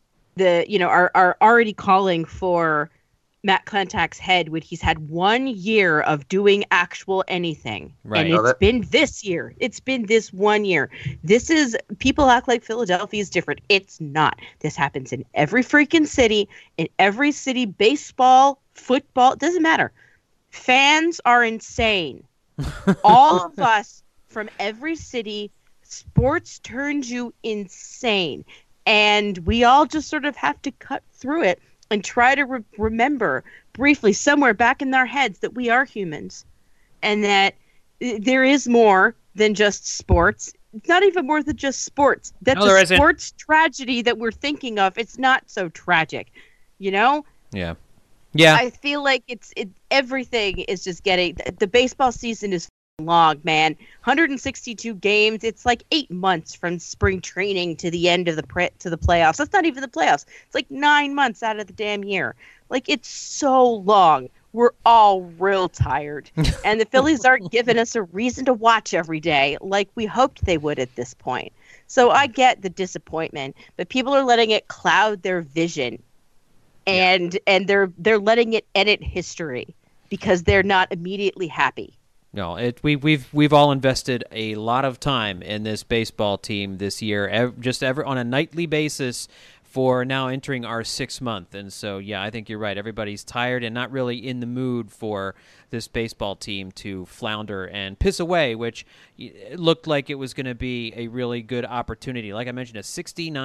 are already calling for Matt Klentak's head when he's had 1 year of doing actual anything. Right. And it's been this year. It's been this 1 year. People act like Philadelphia is different. It's not. This happens in every freaking city, in every city, baseball, football, it doesn't matter. Fans are insane. All of us from every city, sports turns you insane. And we all just sort of have to cut through it and try to remember briefly somewhere back in our heads that we are humans and that there is more than just sports. It's not even more than just sports. That's a sports tragedy that we're thinking of. It's not so tragic, Yeah. Yeah. I feel like everything is just getting – the baseball season is long, man. 162 games. It's like 8 months from spring training to the end of the playoffs. That's not even the playoffs. It's like 9 months out of the damn year. Like, it's so long. We're all real tired. And the Phillies aren't giving us a reason to watch every day like we hoped they would at this point. So I get the disappointment, but people are letting it cloud their vision. And they're letting it edit history because they're not immediately happy. No, we've all invested a lot of time in this baseball team this year, on a nightly basis for now entering our 6th month. And so, I think you're right. Everybody's tired and not really in the mood for this baseball team to flounder and piss away, which it looked like it was going to be a really good opportunity. Like I mentioned, a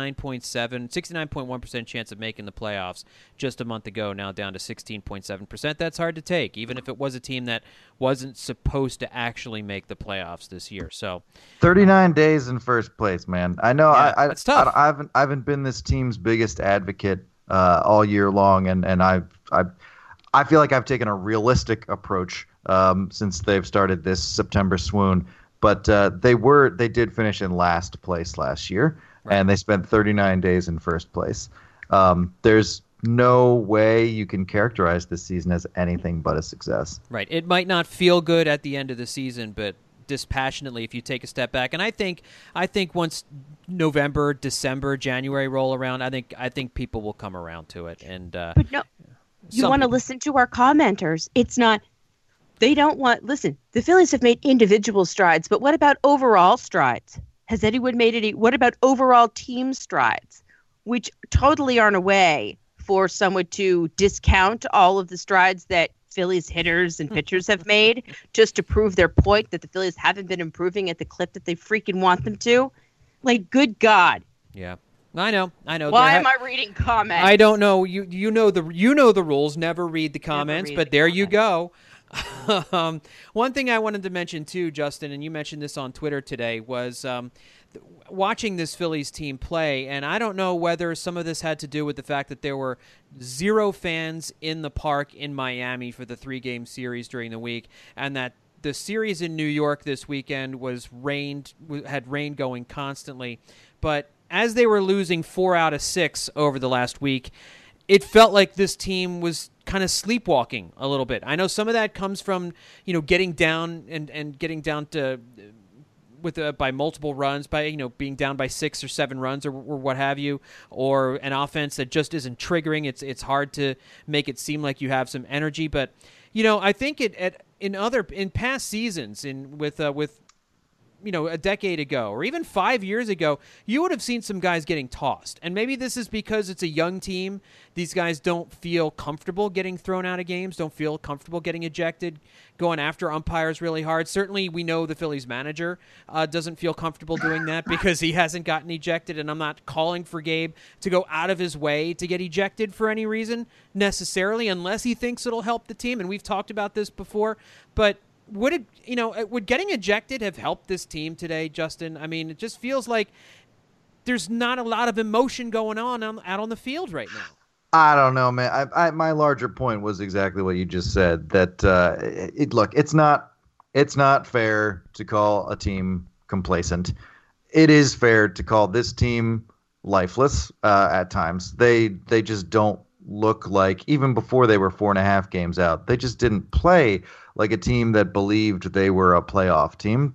69.1% chance of making the playoffs just a month ago, now down to 16.7%. That's hard to take, even if it was a team that wasn't supposed to actually make the playoffs this year. So 39 days in first place, man. I know. That's tough. I haven't been this team's biggest advocate all year long, and I feel like I've taken a realistic approach since they've started this September swoon. But they did finish in last place last year, and they spent 39 days in first place. There's no way you can characterize this season as anything but a success. Right. It might not feel good at the end of the season, but dispassionately, if you take a step back, and I think once November, December, January roll around, I think people will come around to it. And but no, you want to listen to our commenters. It's not. They don't want. Listen, the Phillies have made individual strides, but what about overall strides? Has anyone made any? What about overall team strides, which totally aren't a way for someone to discount all of the strides that Phillies hitters and pitchers have made just to prove their point that the Phillies haven't been improving at the clip that they freaking want them to? Like, good God. Yeah. I know. Why am I reading comments? I don't know. You know the rules. Never read the comments, but there you go. One thing I wanted to mention too, Justin, and you mentioned this on Twitter today, was watching this Phillies team play, and I don't know whether some of this had to do with the fact that there were 0 fans in the park in Miami for the 3-game series during the week, and that the series in New York this weekend had rain going constantly. But as they were losing 4 out of 6 over the last week, it felt like this team was kind of sleepwalking a little bit. I know some of that comes from, getting down and getting down to by multiple runs, by being down by 6 or 7 runs or what have you, or an offense that just isn't triggering. It's hard to make it seem like you have some energy, but I think in past seasons with a decade ago or even 5 years ago, you would have seen some guys getting tossed. And maybe this is because it's a young team. These guys don't feel comfortable getting thrown out of games, don't feel comfortable getting ejected, going after umpires really hard. Certainly we know the Phillies manager doesn't feel comfortable doing that because he hasn't gotten ejected, and I'm not calling for Gabe to go out of his way to get ejected for any reason necessarily, unless he thinks it'll help the team, and we've talked about this before. But would getting ejected have helped this team today, Justin? I mean, it just feels like there's not a lot of emotion going on out on the field right now. I don't know, man. My larger point was exactly what you just said. That it's not fair to call a team complacent. It is fair to call this team lifeless at times. They just don't look like, even before they were 4.5 games out, they just didn't play like a team that believed they were a playoff team.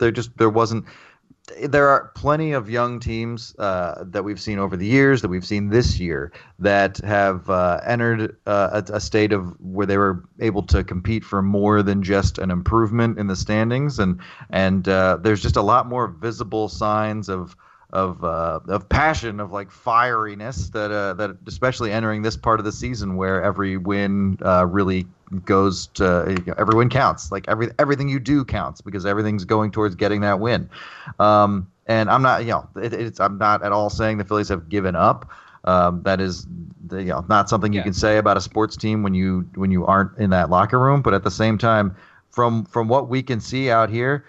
There are plenty of young teams that we've seen over the years, that we've seen this year, that have entered a state of where they were able to compete for more than just an improvement in the standings, and there's just a lot more visible signs of passion, of like fieriness that especially entering this part of the season where every win really goes to, every win counts. Like everything you do counts because everything's going towards getting that win. And I'm not, I'm not at all saying the Phillies have given up. That is, not something you can say about a sports team when you aren't in that locker room. But at the same time, from what we can see out here,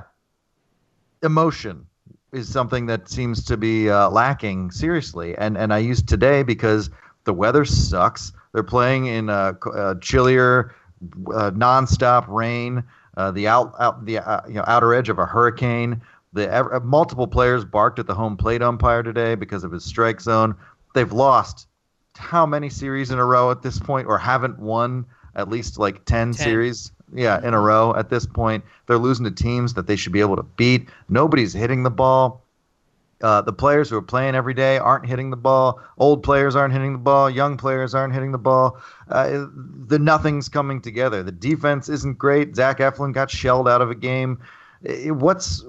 emotion is something that seems to be lacking seriously. And I use today because the weather sucks. They're playing in chillier, nonstop rain, the outer edge of a hurricane. Multiple players barked at the home plate umpire today because of his strike zone. They've lost how many series in a row at this point, or haven't won at least like 10 series in a row at this point. They're losing to teams that they should be able to beat. Nobody's hitting the ball. The players who are playing every day aren't hitting the ball. Old players aren't hitting the ball. Young players aren't hitting the ball. Nothing's coming together. The defense isn't great. Zach Eflin got shelled out of a game. What's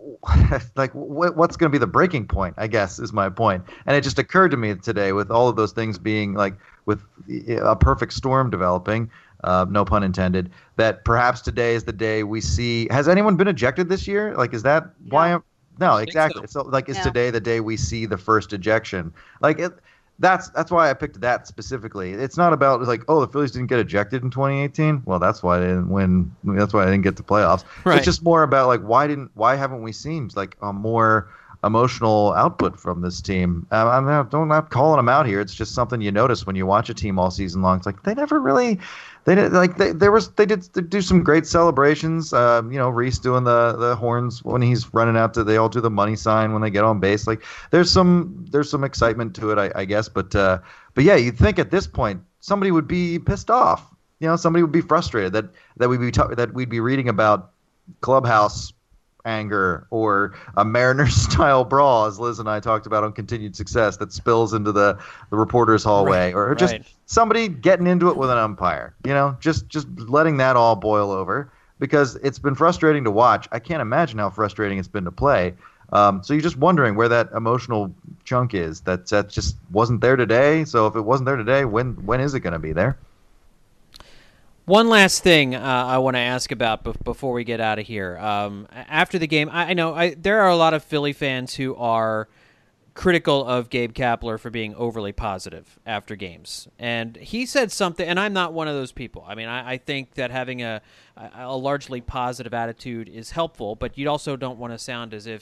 going to be the breaking point, I guess, is my point. And it just occurred to me today, with all of those things being like, with a perfect storm developing, no pun intended, that perhaps today is the day we see. Has anyone been ejected this year? Like, is that why? No, exactly. So like, is today the day we see the first ejection? Like, that's why I picked that specifically. It's not about like, oh, the Phillies didn't get ejected in 2018. Well, that's why they didn't win. That's why they didn't get to playoffs. Right. It's just more about like, why haven't we seen like a more emotional output from this team? I'm not calling them out here. It's just something you notice when you watch a team all season long. It's like they never really. They did they do some great celebrations. Reese doing the horns when he's running out they all do the money sign when they get on base. Like there's some excitement to it, I guess. But yeah, you'd think at this point somebody would be pissed off. Somebody would be frustrated that we'd be reading about clubhouse anger or a Mariners style brawl, as Liz and I talked about on Continued Success, that spills into the reporter's hallway, or just somebody getting into it with an umpire, just letting that all boil over, because it's been frustrating to watch. I can't imagine how frustrating it's been to play. So you're just wondering where that emotional chunk is that just wasn't there today. So if it wasn't there today, when is it going to be there? One last thing I want to ask about before we get out of here. After the game, I know there are a lot of Philly fans who are critical of Gabe Kapler for being overly positive after games. And he said something, and I'm not one of those people. I mean, I think that having a largely positive attitude is helpful, but you also don't want to sound as if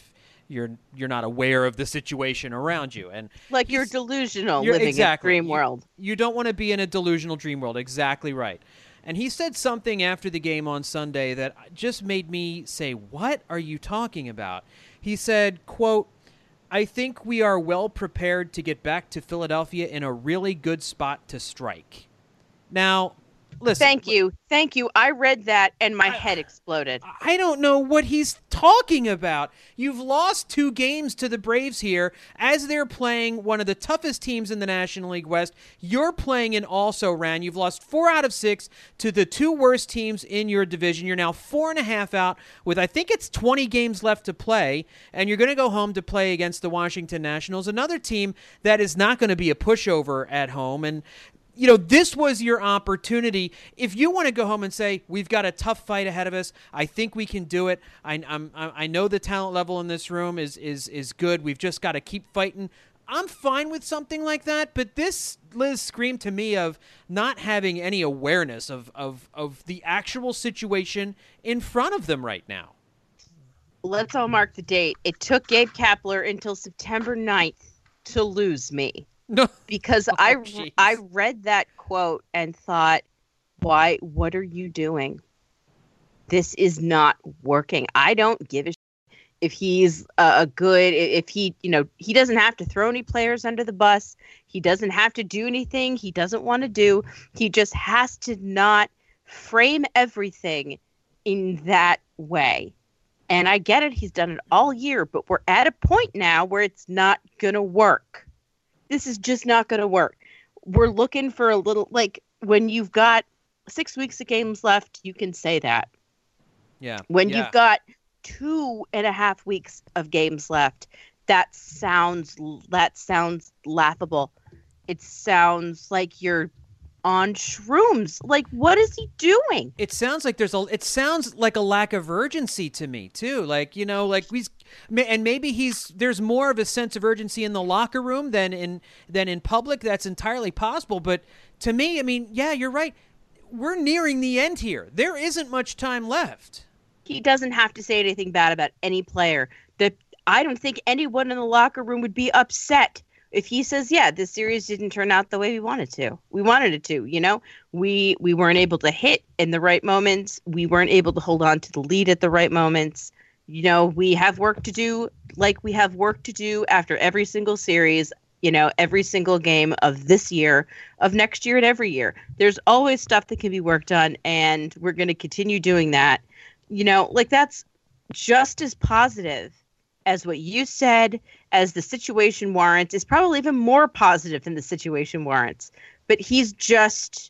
you're not aware of the situation around you, and like you're delusional, living exactly. in a dream world. You don't want to be in a delusional dream world. Exactly right. And he said something after the game on Sunday that just made me say, "What are you talking about?" He said, quote, "I think we are well prepared to get back to Philadelphia in a really good spot to strike." Now, listen. Thank you. I read that and my head exploded. I don't know what he's talking about. You've lost 2 games to the Braves here as they're playing one of the toughest teams in the National League West. You're playing an also-ran. You've lost 4 out of 6 to the 2 worst teams in your division. You're now 4.5 out with, I think it's 20 games left to play, and you're going to go home to play against the Washington Nationals, another team that is not going to be a pushover at home. And this was your opportunity. If you want to go home and say, we've got a tough fight ahead of us, I think we can do it. I know the talent level in this room is good. We've just got to keep fighting. I'm fine with something like that, but this, Liz, screamed to me of not having any awareness of the actual situation in front of them right now. Let's all mark the date. It took Gabe Kapler until September 9th to lose me. No. Because I read that quote and thought, why? What are you doing? This is not working. I don't give a shit if he's if he, he doesn't have to throw any players under the bus. He doesn't have to do anything he doesn't want to do. He just has to not frame everything in that way. And I get it. He's done it all year, but we're at a point now where it's not going to work. This is just not going to work. We're looking for a little, like, when you've got 6 weeks of games left, you can say that. Yeah. When you've got 2.5 weeks of games left, that sounds laughable. It sounds like you're on shrooms. Like, what is he doing? It sounds like it sounds like a lack of urgency to me too. Like, and maybe there's more of a sense of urgency in the locker room than in public. That's entirely possible. But to me, I mean, yeah, you're right. We're nearing the end here. There isn't much time left. He doesn't have to say anything bad about any player. I don't think anyone in the locker room would be upset if he says, yeah, this series didn't turn out the way we wanted it to, we weren't able to hit in the right moments. We weren't able to hold on to the lead at the right moments. We have work to do, like we have work to do after every single series, every single game of this year, of next year, and every year. There's always stuff that can be worked on, and we're going to continue doing that. That's just as positive as what you said, as the situation warrants, is probably even more positive than the situation warrants. But it's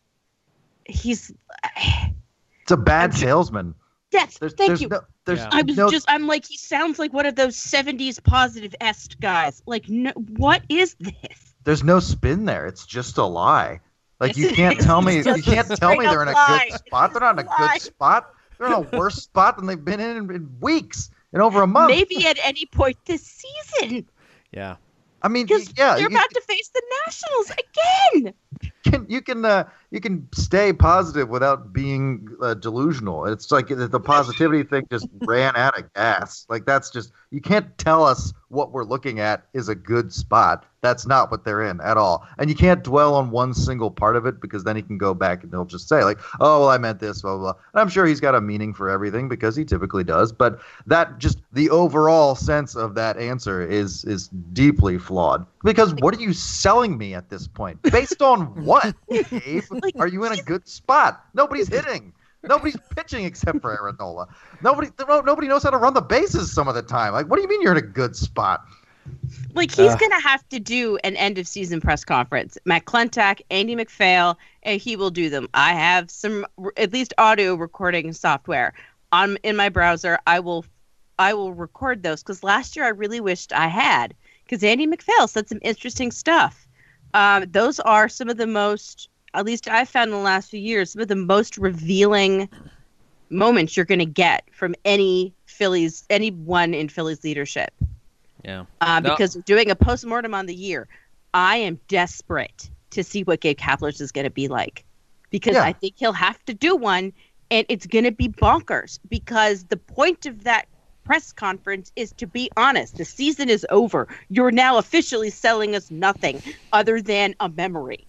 a bad salesman. Yes, thank you. I'm like, he sounds like one of those 70s positive-esque guys. Like, no, what is this? There's no spin there. It's just a lie. Like, you can't tell me they're in a good spot. They're not in a good spot. They're in a worse spot than they've been in weeks. In over a month. Maybe at any point this season. Yeah. I mean, they're about to face the Nationals again. You can stay positive without being delusional. It's like the positivity thing just ran out of gas. Like, that's just, you can't tell us what we're looking at is a good spot. That's not what they're in at all. And you can't dwell on one single part of it, because then he can go back and he'll just say, like, oh, well, I meant this, blah, blah, blah. And I'm sure he's got a meaning for everything, because he typically does. But that, just the overall sense of that answer is deeply flawed. Because what are you selling me at this point? Based on what, Dave? Are you in a good spot? Nobody's hitting. Nobody's pitching except for Aaron Nola. Nobody knows how to run the bases some of the time. Like, what do you mean you're in a good spot? Like, he's going to have to do an end-of-season press conference. Matt Klentak, Andy McPhail, and he will do them. I have some, at least audio recording software in my browser. I will record those, because last year I really wished I had, because Andy McPhail said some interesting stuff. Those are some of the most, at least I've found in the last few years, some of the most revealing moments you're going to get from anyone in Phillies leadership. Yeah. Because we're doing a postmortem on the year. I am desperate to see what Gabe Kapler's is going to be like, because I think he'll have to do one, and it's going to be bonkers, because the point of that press conference is to be honest. The season is over. You're now officially selling us nothing other than a memory.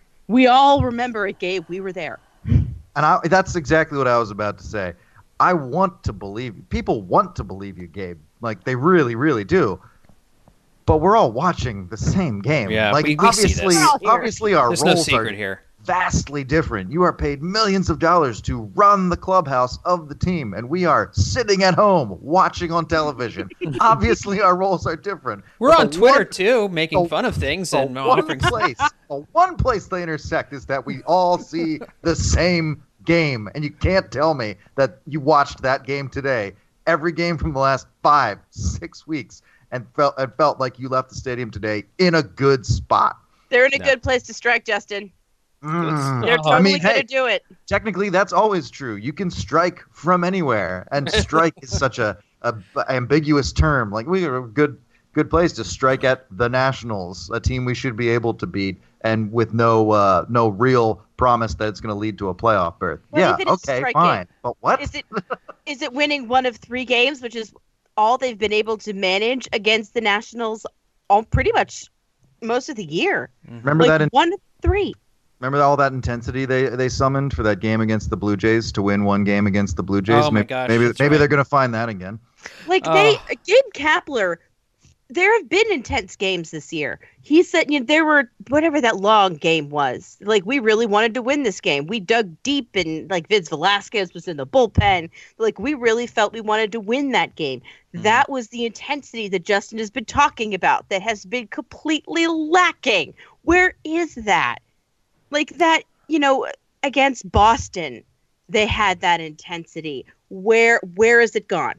We all remember it, Gabe. We were there. And that's exactly what I was about to say. I want to believe you. People want to believe you, Gabe. Like, they really, really do. But we're all watching the same game. Yeah, like, we see this. Obviously, our There's no roles secret are here. vastly different. You are paid millions of dollars to run the clubhouse of the team, and we are sitting at home watching on television. Obviously, our roles are different. We're on Twitter, too, making fun of things and the offering... one place they intersect is that we all see the same game, and you can't tell me that you watched that game today, every game from the last 5-6 weeks, and felt like you left the stadium today in a good spot. They're in a good place to strike, Justin. They're totally going to do it. Technically, that's always true. You can strike from anywhere, and strike is such a ambiguous term. Like, we are a good place to strike at the Nationals, a team we should be able to beat, and with no real promise that it's going to lead to a playoff berth. Well, yeah, okay, fine. But what? Is it winning one of 3 games, which is all they've been able to manage against the Nationals all pretty much most of the year? Remember like that? 1 of 3. Remember all that intensity they summoned for that game against the Blue Jays to win one game against the Blue Jays? Oh my gosh, maybe right. they're going to find that again. Like Gabe Kapler, there have been intense games this year. He said, there were whatever that long game was. Like, we really wanted to win this game. We dug deep, and like Vince Velasquez was in the bullpen. Like, we really felt we wanted to win that game. That was the intensity that Justin has been talking about that has been completely lacking. Where is that? Like that, against Boston, they had that intensity. Where is it gone?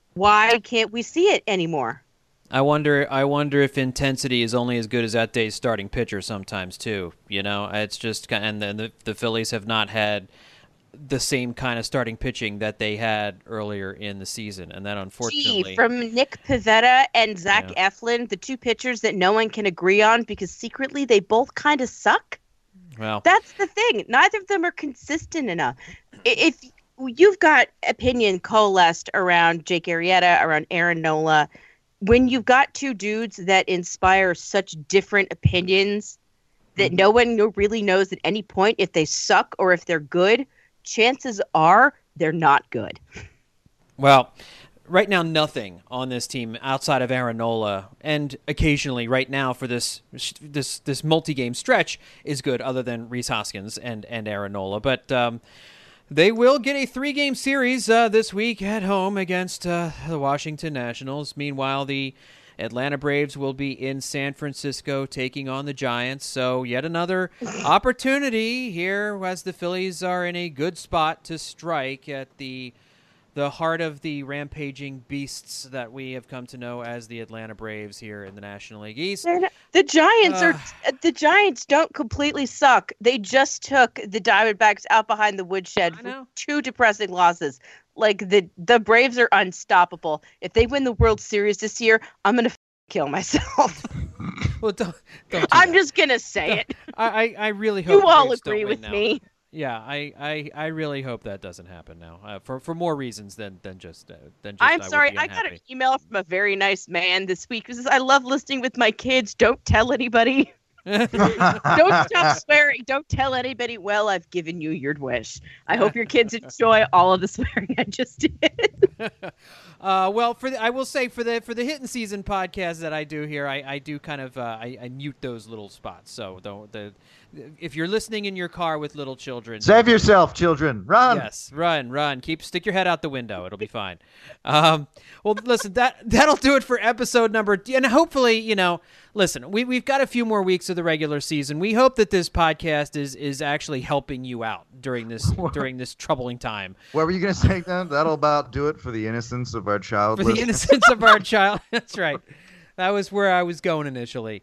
Why can't we see it anymore? I wonder if intensity is only as good as that day's starting pitcher sometimes too. It's just, and then the Phillies have not had the same kind of starting pitching that they had earlier in the season, and that unfortunately from Nick Pivetta and Zach Eflin, the 2 pitchers that no one can agree on because secretly they both kind of suck. Well, that's the thing. Neither of them are consistent enough. If you've got opinion coalesced around Jake Arrieta, around Aaron Nola, when you've got 2 dudes that inspire such different opinions that no one really knows at any point if they suck or if they're good, chances are they're not good. Well, right now, nothing on this team outside of Aaron Nola, and occasionally right now for this multi-game stretch is good other than Rhys Hoskins and Aaron Nola. But they will get a 3-game series this week at home against the Washington Nationals. Meanwhile, the Atlanta Braves will be in San Francisco taking on the Giants. So yet another opportunity here as the Phillies are in a good spot to strike at the heart of the rampaging beasts that we have come to know as the Atlanta Braves here in the National League East. The Giants don't completely suck. They just took the Diamondbacks out behind the woodshed for 2 depressing losses. Like the Braves are unstoppable. If they win the World Series this year, I'm gonna kill myself. Well, don't I'm just gonna say it. I really hope you all agree with me. Yeah, I really hope that doesn't happen now. For more reasons than just. I'm sorry, I got an email from a very nice man this week who says, "I love listening with my kids. Don't tell anybody. Don't stop swearing. Don't tell anybody. Well, I've given you your wish. I hope your kids enjoy all of the swearing I just did." Well, I will say for the Hittin' Season podcast that I do here, I do kind of I mute those little spots. So if you're listening in your car with little children, save yourself, children. Run. Yes, run. Stick your head out the window. It'll be fine. Well, listen, that'll do it for episode number. And hopefully, listen, we've got a few more weeks of the regular season. We hope that this podcast is actually helping you out during this troubling time. What were you going to say then? That'll about do it for the innocence of our child. For the innocence of our child. That's right. That was where I was going initially.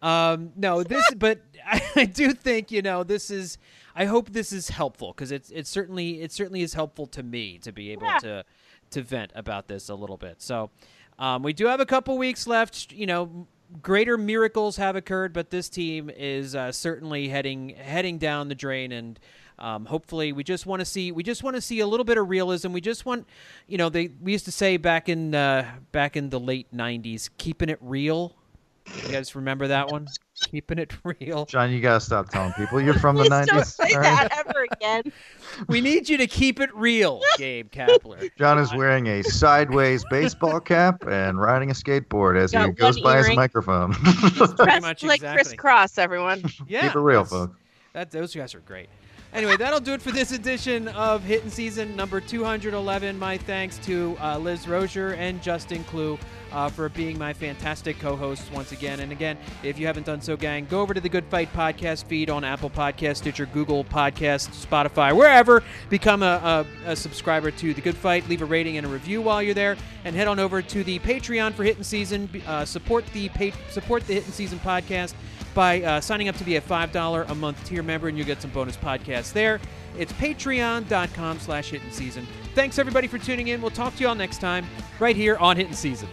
But I do think, this is, I hope this is helpful because it certainly is helpful to me to be able to vent about this a little bit. So we do have a couple weeks left. Greater miracles have occurred, but this team is certainly heading down the drain, and Hopefully, we just want to see a little bit of realism. We just want, we used to say back in the late '90s, keeping it real. You guys remember that one? Keeping it real. John, you gotta stop telling people you're from the Please 90s. don't say that ever again. We need you to keep it real, Gabe Kapler. John is wearing a sideways baseball cap and riding a skateboard as Got he goes one by his earring. microphone. Pretty much Like exactly. crisscross, everyone. Yeah, Keep it real, folks. Those guys are great. Anyway, that'll do it for this edition of Hittin' Season number 211. My thanks to Liz Rozier and Justin Clue for being my fantastic co-hosts once again. And again, if you haven't done so, gang, go over to the Good Fight podcast feed on Apple Podcasts, Stitcher, Google Podcasts, Spotify, wherever. Become a subscriber to the Good Fight. Leave a rating and a review while you're there. And head on over to the Patreon for Hittin' Season. Support the Hittin' Season podcast by signing up to be a $5 a month tier member, and you'll get some bonus podcasts there. It's patreon.com/Hittin' Season. Thanks, everybody, for tuning in. We'll talk to you all next time right here on Hittin' Season.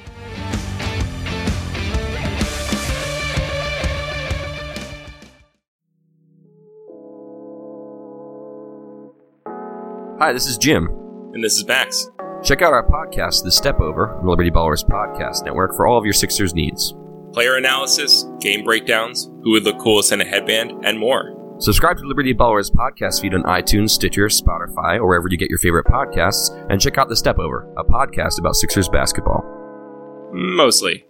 Hi, this is Jim. And this is Max. Check out our podcast, The Step Over, on the Liberty Ballers Podcast Network for all of your Sixers needs. Player analysis, game breakdowns, who would look coolest in a headband, and more. Subscribe to the Liberty Ballers podcast feed on iTunes, Stitcher, Spotify, or wherever you get your favorite podcasts, and check out The Step Over, a podcast about Sixers basketball. Mostly.